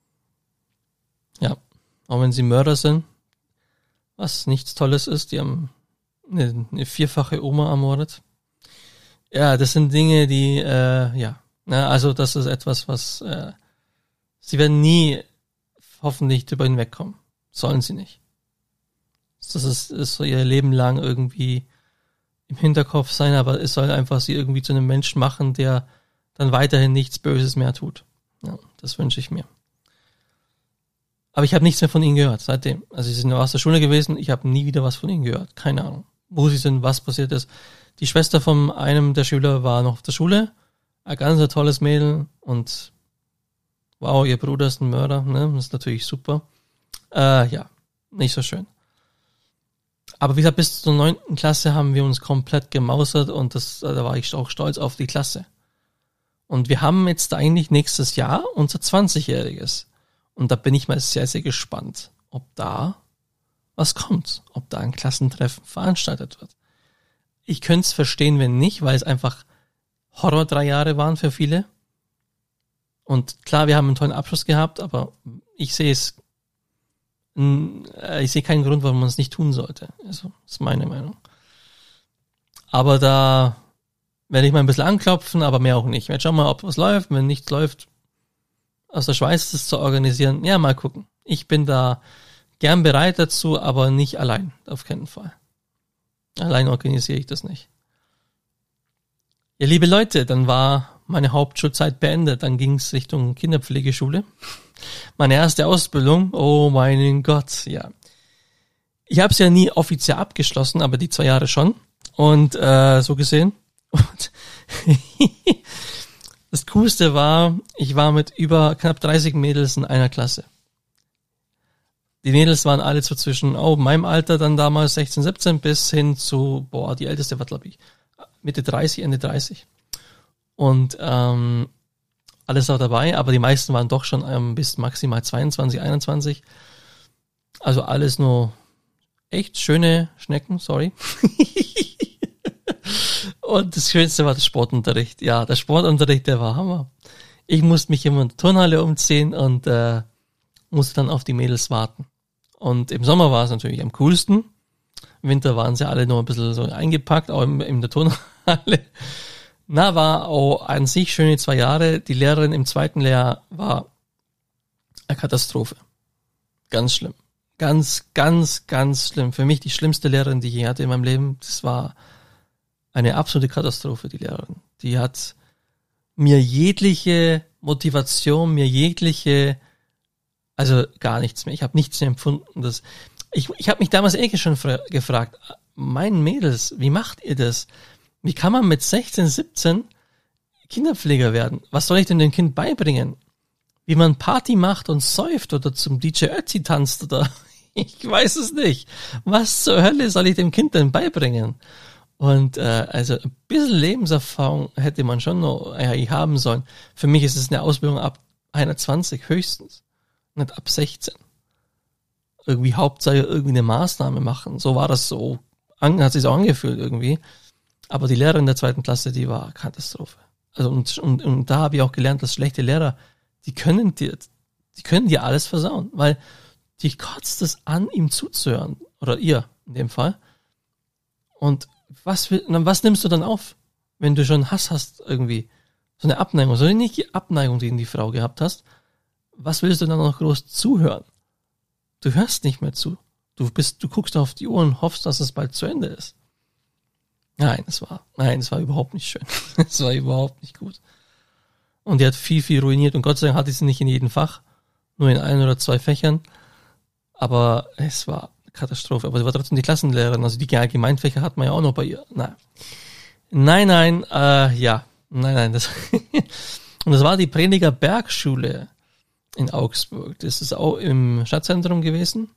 Ja, auch wenn sie Mörder sind, was nichts Tolles ist, die haben eine, eine vierfache Oma ermordet. Ja, das sind Dinge, die, äh, ja, na, also das ist etwas, was, äh, sie werden nie hoffentlich drüber hinwegkommen. Sollen sie nicht. Das ist, ist so ihr Leben lang irgendwie im Hinterkopf sein, aber es soll einfach sie irgendwie zu einem Menschen machen, der dann weiterhin nichts Böses mehr tut. Ja, das wünsche ich mir. Aber ich habe nichts mehr von ihnen gehört seitdem. Also sie sind aus der Schule gewesen, ich habe nie wieder was von ihnen gehört. Keine Ahnung, wo sie sind, was passiert ist. Die Schwester von einem der Schüler war noch auf der Schule. Ein ganz tolles Mädel und wow, ihr Bruder ist ein Mörder, ne? Das ist natürlich super. Äh, ja, nicht so schön. Aber wie gesagt, bis zur neunten Klasse haben wir uns komplett gemausert und das, da war ich auch stolz auf die Klasse. Und wir haben jetzt eigentlich nächstes Jahr unser zwanzigjähriges. Und da bin ich mal sehr, sehr gespannt, ob da was kommt, ob da ein Klassentreffen veranstaltet wird. Ich könnte es verstehen, wenn nicht, weil es einfach Horror drei Jahre waren für viele. Und klar, wir haben einen tollen Abschluss gehabt, aber ich sehe es, ich sehe keinen Grund, warum man es nicht tun sollte. Also, das ist meine Meinung. Aber da werde ich mal ein bisschen anklopfen, aber mehr auch nicht. Ich werde schauen mal, ob was läuft. Wenn nichts läuft, aus der Schweiz das zu organisieren, ja, mal gucken. Ich bin da gern bereit dazu, aber nicht allein, auf keinen Fall. Allein organisiere ich das nicht. Ja, liebe Leute, dann war meine Hauptschulzeit beendet. Dann ging es Richtung Kinderpflegeschule. Meine erste Ausbildung, oh mein Gott, ja. Ich habe es ja nie offiziell abgeschlossen, aber die zwei Jahre schon. Und äh, so gesehen. Und das Coolste war, ich war mit über knapp dreißig Mädels in einer Klasse. Die Mädels waren alle so zwischen, oh, meinem Alter dann damals sechzehn, siebzehn bis hin zu, boah, die älteste war, glaube ich, Mitte dreißig, Ende dreißig. Und ähm, alles auch dabei, aber die meisten waren doch schon ähm, bis maximal zweiundzwanzig, einundzwanzig. Also alles nur echt schöne Schnecken, sorry. Und das Schönste war der Sportunterricht. Ja, der Sportunterricht, der war Hammer. Ich musste mich immer in der Turnhalle umziehen und äh, musste dann auf die Mädels warten. Und im Sommer war es natürlich am coolsten. Im Winter waren sie alle noch ein bisschen so eingepackt, auch in, in der Turnhalle. Na, war auch an sich schöne zwei Jahre. Die Lehrerin im zweiten Lehrjahr war eine Katastrophe. Ganz schlimm. Ganz, ganz, ganz schlimm. Für mich die schlimmste Lehrerin, die ich je hatte in meinem Leben. Das war eine absolute Katastrophe, die Lehrerin. Die hat mir jegliche Motivation, mir jegliche, also gar nichts mehr. Ich habe nichts mehr empfunden. Das, ich ich habe mich damals eh schon fra- gefragt, meinen Mädels, wie macht ihr das? Wie kann man mit sechzehn, siebzehn Kinderpfleger werden? Was soll ich denn dem Kind beibringen? Wie man Party macht und säuft oder zum D J Ötzi tanzt oder ich weiß es nicht. Was zur Hölle soll ich dem Kind denn beibringen? Und äh, also ein bisschen Lebenserfahrung hätte man schon noch äh, haben sollen. Für mich ist es eine Ausbildung ab einundzwanzig höchstens, nicht ab sechzehn. Irgendwie Hauptsache irgendwie eine Maßnahme machen. So war das so, an, hat sich so angefühlt irgendwie. Aber die Lehrerin der zweiten Klasse, die war Katastrophe. Also und, und, und da habe ich auch gelernt, dass schlechte Lehrer, die können dir, die können dir alles versauen, weil dich kotzt es an, ihm zuzuhören. Oder ihr in dem Fall. Und was, was nimmst du dann auf, wenn du schon Hass hast irgendwie? So eine Abneigung, so eine nicht Abneigung gegen die Frau gehabt hast. Was willst du dann noch groß zuhören? Du hörst nicht mehr zu. Du bist, du guckst auf die Uhr und hoffst, dass es bald zu Ende ist. Nein, es war, nein, es war überhaupt nicht schön. Es war überhaupt nicht gut. Und die hat viel, viel ruiniert. Und Gott sei Dank hatte ich sie nicht in jedem Fach. Nur in ein oder zwei Fächern. Aber es war Katastrophe. Aber sie war trotzdem die Klassenlehrerin. Also die Allgemeinfächer hat man ja auch noch bei ihr. Nein, nein, nein, äh, ja. Nein, nein. Das und das war die Prediger Bergschule in Augsburg. Das ist auch im Stadtzentrum gewesen.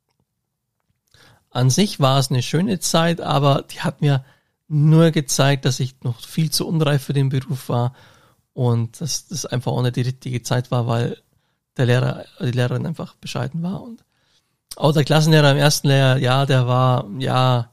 An sich war es eine schöne Zeit, aber die hat mir nur gezeigt, dass ich noch viel zu unreif für den Beruf war und dass das einfach auch nicht die richtige Zeit war, weil der Lehrer, die Lehrerin einfach bescheiden war. Und auch der Klassenlehrer im ersten Lehrjahr, ja, der war, ja,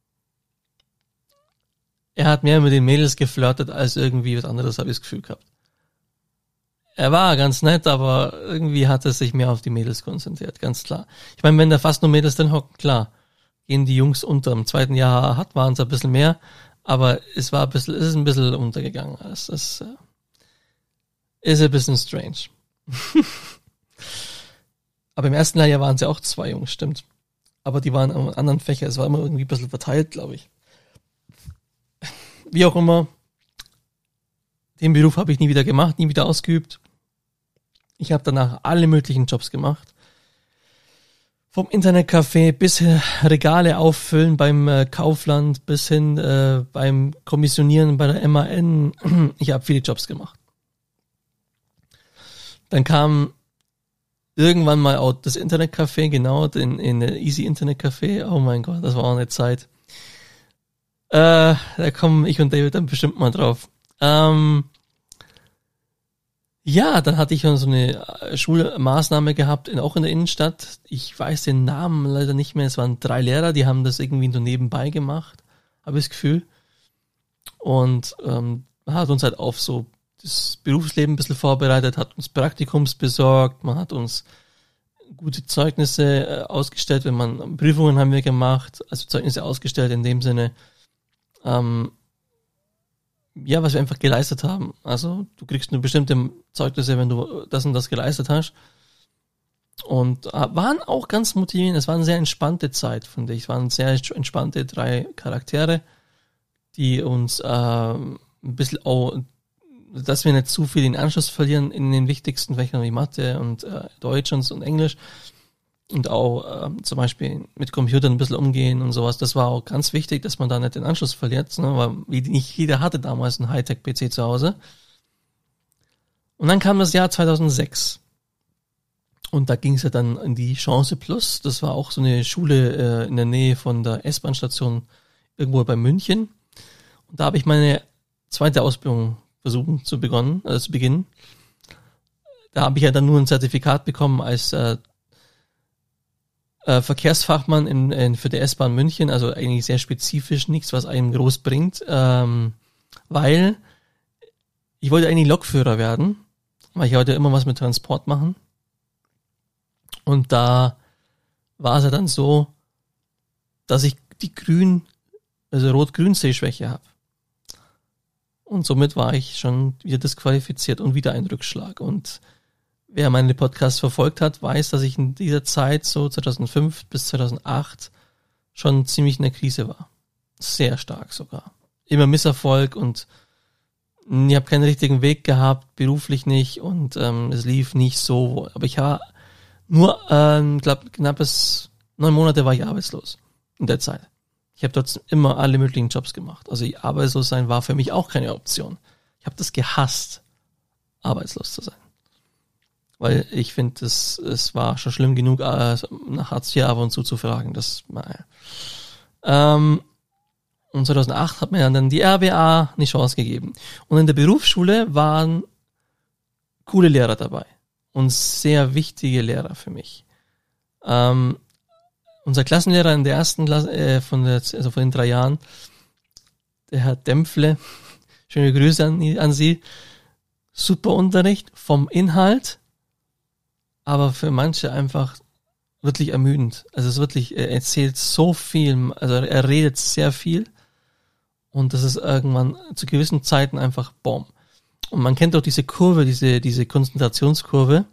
er hat mehr mit den Mädels geflirtet als irgendwie was anderes, habe ich das Gefühl gehabt. Er war ganz nett, aber irgendwie hat er sich mehr auf die Mädels konzentriert, ganz klar. Ich meine, wenn da fast nur Mädels drin hocken, klar, gehen die Jungs unter. Im zweiten Jahr hat waren es ein bisschen mehr, aber es war ein bisschen, es ist ein bisschen untergegangen. Es ist, äh, ist ein bisschen strange. Aber im ersten Jahr waren es ja auch zwei Jungs, stimmt. Aber die waren am anderen Fächer, es war immer irgendwie ein bisschen verteilt, glaube ich. Wie auch immer, den Beruf habe ich nie wieder gemacht, nie wieder ausgeübt. Ich habe danach alle möglichen Jobs gemacht. Vom Internetcafé bis Regale auffüllen beim äh, Kaufland bis hin äh, beim Kommissionieren bei der M A N. Ich habe viele Jobs gemacht. Dann kam irgendwann mal auch das Internetcafé, genau, in, in Easy Internetcafé. Oh mein Gott, das war auch eine Zeit. Äh, da kommen ich und David dann bestimmt mal drauf. Ähm, ja, dann hatte ich schon so eine Schulmaßnahme gehabt, in, auch in der Innenstadt. Ich weiß den Namen leider nicht mehr. Es waren drei Lehrer, die haben das irgendwie so nebenbei gemacht, habe ich das Gefühl. Und ähm, hat uns halt auf so das Berufsleben ein bisschen vorbereitet, hat uns Praktikums besorgt, man hat uns gute Zeugnisse äh, ausgestellt, wenn man Prüfungen haben wir gemacht, also Zeugnisse ausgestellt in dem Sinne, ähm, ja, was wir einfach geleistet haben. Also du kriegst nur bestimmte Zeugnisse, wenn du das und das geleistet hast. Und äh, waren auch ganz motivierend. Es war eine sehr entspannte Zeit, finde ich. Es waren sehr entspannte drei Charaktere, die uns äh, ein bisschen auch, dass wir nicht zu viel den Anschluss verlieren in den wichtigsten Fächern wie Mathe und äh, Deutsch und, und Englisch. Und auch äh, zum Beispiel mit Computern ein bisschen umgehen und sowas. Das war auch ganz wichtig, dass man da nicht den Anschluss verliert, ne? Weil nicht jeder hatte damals einen Hightech-P C zu Hause. Und dann kam das Jahr zweitausendsechs. Und da ging es ja dann in die Chance Plus. Das war auch so eine Schule äh, in der Nähe von der S-Bahn-Station irgendwo bei München. Und da habe ich meine zweite Ausbildung versuchen zu begonnen, also zu beginnen. Da habe ich ja dann nur ein Zertifikat bekommen als äh, äh, Verkehrsfachmann in, in, für die S-Bahn München, also eigentlich sehr spezifisch, nichts, was einem groß bringt, ähm, weil ich wollte eigentlich Lokführer werden, weil ich wollte immer was mit Transport machen. Und da war es ja dann so, dass ich die Grün, also Rot-Grün-Sehschwäche habe. Und somit war ich schon wieder disqualifiziert und wieder ein Rückschlag. Und wer meine Podcasts verfolgt hat, weiß, dass ich in dieser Zeit, so zweitausendfünf bis zweitausendacht, schon ziemlich in der Krise war. Sehr stark sogar. Immer Misserfolg und ich habe keinen richtigen Weg gehabt, beruflich nicht und ähm, es lief nicht so. Aber ich war nur, ähm, glaube knappes neun Monate war ich arbeitslos in der Zeit. Ich habe dort immer alle möglichen Jobs gemacht. Also arbeitslos sein war für mich auch keine Option. Ich habe das gehasst, arbeitslos zu sein. Weil ich finde, es es war schon schlimm genug, äh, nach Hartz vier ab und zu zu fragen. Das, naja. Ähm, und zweitausendacht hat mir dann die R B A eine Chance gegeben. Und in der Berufsschule waren coole Lehrer dabei. Und sehr wichtige Lehrer für mich. Ähm, unser Klassenlehrer in der ersten Klasse, äh, von der, also von den drei Jahren, der Herr Dempfle, schöne Grüße an, an Sie. Super Unterricht vom Inhalt, aber für manche einfach wirklich ermüdend. Also es ist wirklich, er erzählt so viel, also er redet sehr viel und das ist irgendwann zu gewissen Zeiten einfach Bomb. Und man kennt auch diese Kurve, diese diese Konzentrationskurve.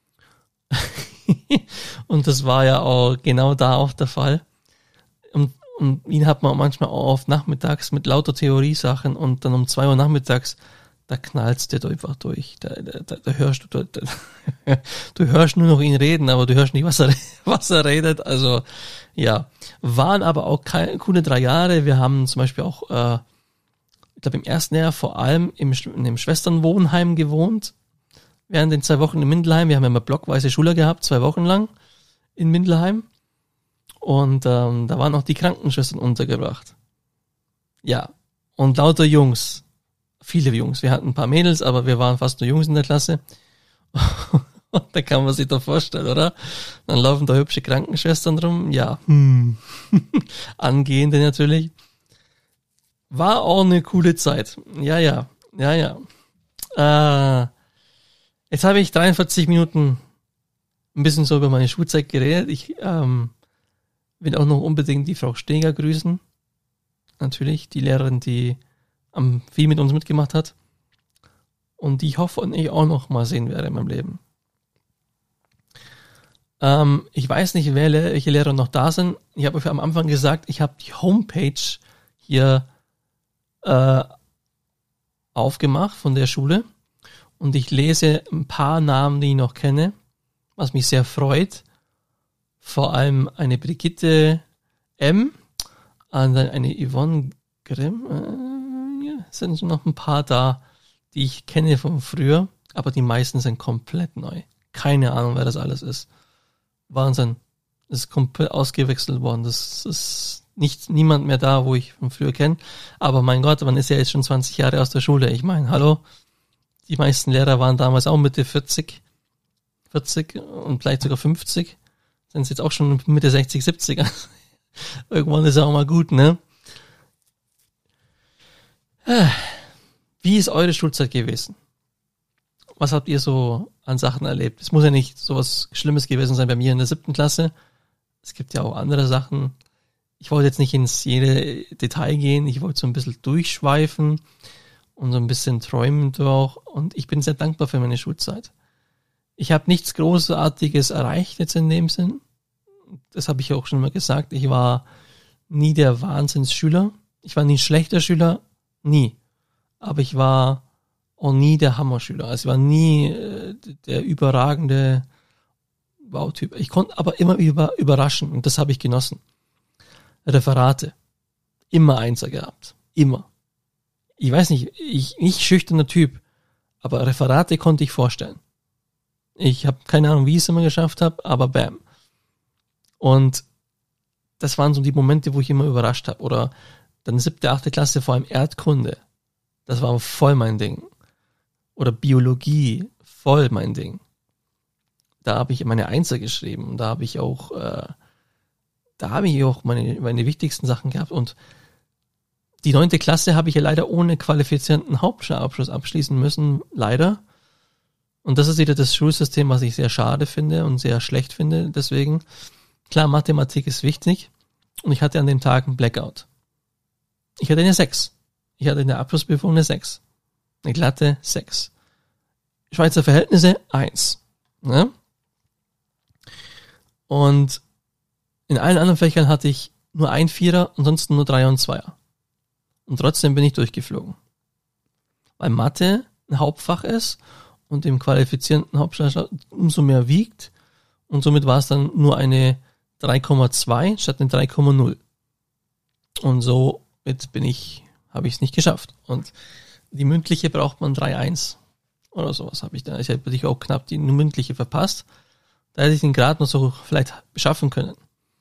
Und das war ja auch genau da auch der Fall. Und, und ihn hat man manchmal auch oft nachmittags mit lauter Theoriesachen und dann um zwei Uhr nachmittags, da knallst du einfach durch. Da, da, da hörst du, da, du hörst nur noch ihn reden, aber du hörst nicht, was er, was er redet. Also, ja. Waren aber auch keine, coole drei Jahre. Wir haben zum Beispiel auch, äh, ich glaube im ersten Jahr vor allem im, in dem Schwesternwohnheim gewohnt. Während den zwei Wochen in Mindelheim. Wir haben ja immer blockweise Schüler gehabt, zwei Wochen lang in Mindelheim. Und ähm, da waren auch die Krankenschwestern untergebracht. Ja. Und lauter Jungs. Viele Jungs. Wir hatten ein paar Mädels, aber wir waren fast nur Jungs in der Klasse. Und da kann man sich doch vorstellen, oder? Dann laufen da hübsche Krankenschwestern rum. Ja. Hm. Angehende natürlich. War auch eine coole Zeit. Ja, ja. Ja, ja. Äh, jetzt habe ich dreiundvierzig Minuten ein bisschen so über meine Schulzeit geredet. Ich ähm, will auch noch unbedingt die Frau Steger grüßen. Natürlich, die Lehrerin, die am viel mit uns mitgemacht hat. Und die ich hoffe und ich auch noch mal sehen werde in meinem Leben. Ähm, ich weiß nicht, welche Lehrer noch da sind. Ich habe am Anfang gesagt, ich habe die Homepage hier äh, aufgemacht von der Schule. Und ich lese ein paar Namen, die ich noch kenne, was mich sehr freut. Vor allem eine Brigitte M., eine Yvonne Grimm, äh, ja, sind noch ein paar da, die ich kenne von früher, aber die meisten sind komplett neu. Keine Ahnung, wer das alles ist. Wahnsinn. Das ist komplett ausgewechselt worden. Das ist nicht niemand mehr da, wo ich von früher kenne. Aber mein Gott, man ist ja jetzt schon zwanzig Jahre aus der Schule. Ich meine, hallo, die meisten Lehrer waren damals auch Mitte vierzig, vierzig und vielleicht sogar fünfzig. Sind jetzt auch schon Mitte sechzig, siebzig. Irgendwann ist ja auch mal gut, ne? Wie ist eure Schulzeit gewesen? Was habt ihr so an Sachen erlebt? Es muss ja nicht so was Schlimmes gewesen sein bei mir in der siebten Klasse. Es gibt ja auch andere Sachen. Ich wollte jetzt nicht ins jede Detail gehen. Ich wollte so ein bisschen durchschweifen und so ein bisschen träumen auch. Und ich bin sehr dankbar für meine Schulzeit. Ich habe nichts Großartiges erreicht jetzt in dem Sinn. Das habe ich auch schon mal gesagt. Ich war nie der Wahnsinnsschüler. Ich war nie ein schlechter Schüler. Nie. Aber ich war auch nie der Hammerschüler. Also ich war nie äh, der überragende Wow-Typ. Ich konnte aber immer über, überraschen und das habe ich genossen. Referate. Immer Einser gehabt. Immer. Ich weiß nicht, ich nicht schüchterner Typ, aber Referate konnte ich vorstellen. Ich habe keine Ahnung, wie ich es immer geschafft habe, aber bam. Und das waren so die Momente, wo ich immer überrascht habe. Oder dann siebte, achte Klasse, vor allem Erdkunde. Das war voll mein Ding. Oder Biologie, voll mein Ding. Da habe ich meine Einser geschrieben. Da habe ich auch äh, da habe ich auch meine, meine wichtigsten Sachen gehabt. Und die neunte Klasse habe ich ja leider ohne qualifizierten Hauptschulabschluss abschließen müssen, leider. Und das ist wieder das Schulsystem, was ich sehr schade finde und sehr schlecht finde. Deswegen, klar, Mathematik ist wichtig. Und ich hatte an dem Tag einen Blackout. Ich hatte eine sechs. Ich hatte in der Abschlussprüfung eine sechs. Eine glatte sechs. Schweizer Verhältnisse eins. Ne? Und in allen anderen Fächern hatte ich nur ein Vierer, ansonsten nur Dreier und Zweier. Und trotzdem bin ich durchgeflogen. Weil Mathe ein Hauptfach ist und im qualifizierenden Hauptschulabschluss umso mehr wiegt. Und somit war es dann nur eine drei Komma zwei statt eine drei Komma null. Und so jetzt bin ich, habe ich es nicht geschafft. Und die mündliche braucht man drei Komma eins oder sowas habe ich da. Ich hätte auch knapp die mündliche verpasst. Da hätte ich den Grad noch so vielleicht beschaffen können.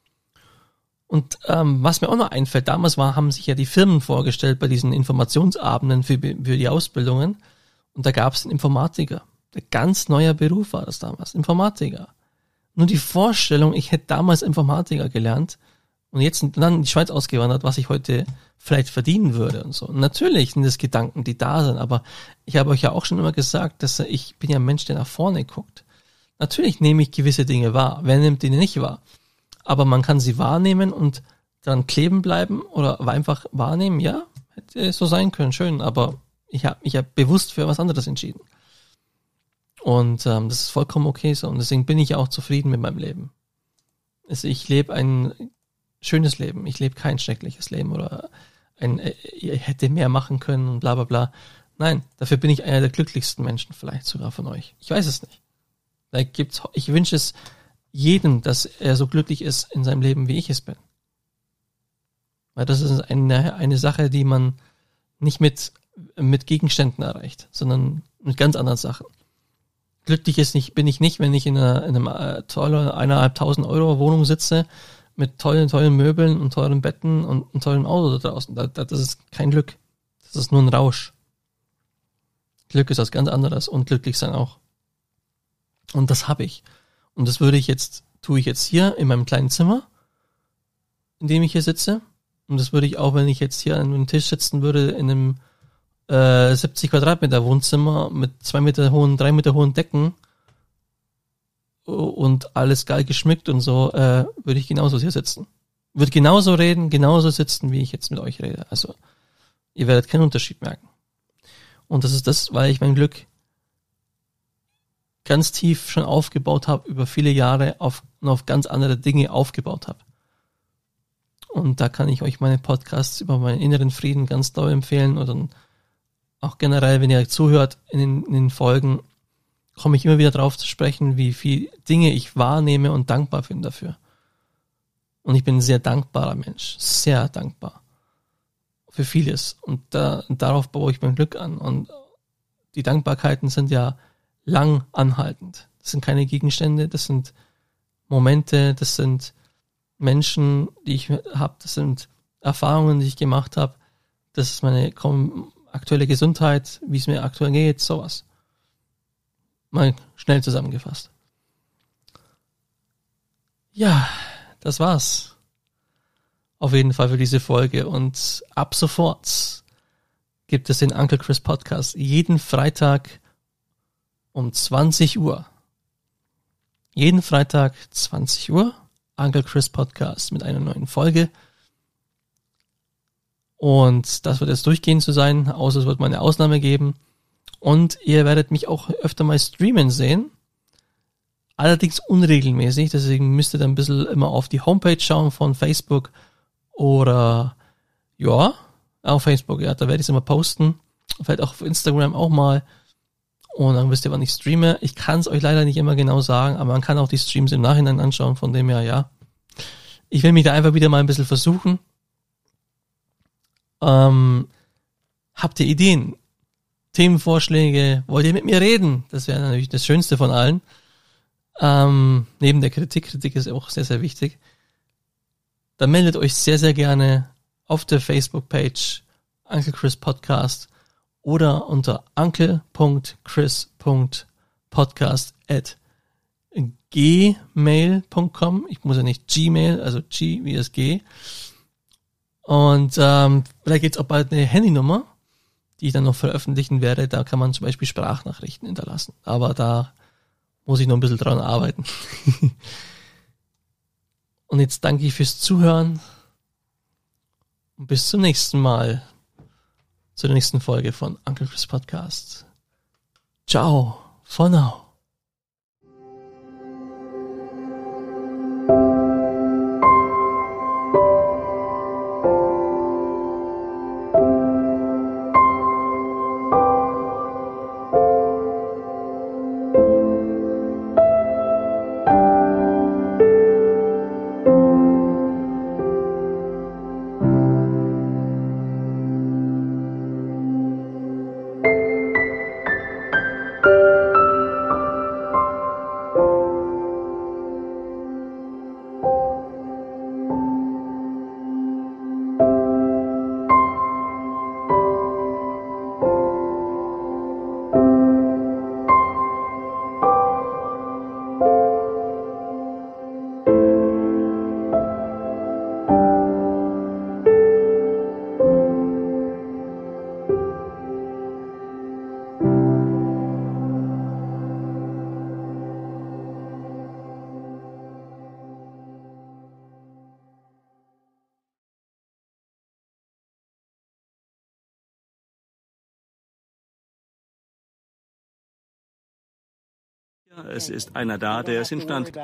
Und ähm, was mir auch noch einfällt, damals war, haben sich ja die Firmen vorgestellt bei diesen Informationsabenden für, für die Ausbildungen. Und da gab es einen Informatiker. Der ganz neuer Beruf war das damals, Informatiker. Nur die Vorstellung, ich hätte damals Informatiker gelernt und jetzt dann in die Schweiz ausgewandert, was ich heute vielleicht verdienen würde und so. Und natürlich sind das Gedanken, die da sind, aber ich habe euch ja auch schon immer gesagt, dass ich bin ja ein Mensch, der nach vorne guckt. Natürlich nehme ich gewisse Dinge wahr. Wer nimmt die nicht wahr? Aber man kann sie wahrnehmen und dran kleben bleiben oder einfach wahrnehmen, ja, hätte so sein können, schön, aber ich habe mich ja bewusst für was anderes entschieden. Und ähm, das ist vollkommen okay so und deswegen bin ich auch zufrieden mit meinem Leben. Also ich lebe ein schönes Leben, ich lebe kein schreckliches Leben oder ein, ich hätte mehr machen können und bla bla bla. Nein, dafür bin ich einer der glücklichsten Menschen vielleicht sogar von euch. Ich weiß es nicht. Da gibt's, ich wünsche es jedem, dass er so glücklich ist in seinem Leben, wie ich es bin. Weil das ist eine, eine Sache, die man nicht mit, mit Gegenständen erreicht, sondern mit ganz anderen Sachen. Glücklich ist nicht, bin ich nicht, wenn ich in einer, in einem äh, tollen, eineinhalbtausend Euro Wohnung sitze, mit tollen, tollen Möbeln und teuren Betten und einem tollen Auto da draußen. Das, das ist kein Glück. Das ist nur ein Rausch. Glück ist was ganz anderes und glücklich sein auch. Und das habe ich. Und das würde ich jetzt, tue ich jetzt hier in meinem kleinen Zimmer, in dem ich hier sitze. Und das würde ich auch, wenn ich jetzt hier an einem Tisch sitzen würde, in einem äh, siebzig Quadratmeter Wohnzimmer mit zwei Meter hohen, drei Meter hohen Decken und alles geil geschmückt und so, äh, würde ich genauso hier sitzen. Würde genauso reden, genauso sitzen, wie ich jetzt mit euch rede. Also, ihr werdet keinen Unterschied merken. Und das ist das, weil ich mein Glück ganz tief schon aufgebaut habe, über viele Jahre auf, auf ganz andere Dinge aufgebaut habe. Und da kann ich euch meine Podcasts über meinen inneren Frieden ganz doll empfehlen oder auch generell, wenn ihr zuhört in den, in den Folgen, komme ich immer wieder drauf zu sprechen, wie viel Dinge ich wahrnehme und dankbar bin dafür. Und ich bin ein sehr dankbarer Mensch, sehr dankbar für vieles. Und da, darauf baue ich mein Glück an. Und die Dankbarkeiten sind ja lang anhaltend. Das sind keine Gegenstände, das sind Momente, das sind Menschen, die ich habe, das sind Erfahrungen, die ich gemacht habe, das ist meine aktuelle Gesundheit, wie es mir aktuell geht, sowas. Mal schnell zusammengefasst. Ja, das war's. Auf jeden Fall für diese Folge und ab sofort gibt es den Uncle Chris Podcast jeden Freitag um zwanzig Uhr. Jeden Freitag zwanzig Uhr, Uncle Chris Podcast mit einer neuen Folge. Und das wird jetzt durchgehend so sein, außer es wird mal eine Ausnahme geben. Und ihr werdet mich auch öfter mal streamen sehen. Allerdings unregelmäßig, deswegen müsst ihr dann ein bisschen immer auf die Homepage schauen von Facebook oder ja, auf Facebook, ja, da werde ich es immer posten. Vielleicht auch auf Instagram auch mal. Und dann wisst ihr, wann ich streame. Ich kann es euch leider nicht immer genau sagen, aber man kann auch die Streams im Nachhinein anschauen, von dem her, ja. Ich will mich da einfach wieder mal ein bisschen versuchen. Ähm, habt ihr Ideen? Themenvorschläge? Wollt ihr mit mir reden? Das wäre natürlich das Schönste von allen. Ähm, neben der Kritik. Kritik ist auch sehr, sehr wichtig. Dann meldet euch sehr, sehr gerne auf der Facebook-Page Uncle Chris Podcast oder unter uncle punkt chris punkt podcast at gmail punkt com. Ich muss ja nicht Gmail, also G wie das G. Und ähm, vielleicht gibt's auch bald eine Handynummer, die ich dann noch veröffentlichen werde. Da kann man zum Beispiel Sprachnachrichten hinterlassen. Aber da muss ich noch ein bisschen dran arbeiten. Und jetzt danke ich fürs Zuhören und bis zum nächsten Mal, zur nächsten Folge von Uncle Chris Podcast. Ciao, for now. Es ist einer da, der es instand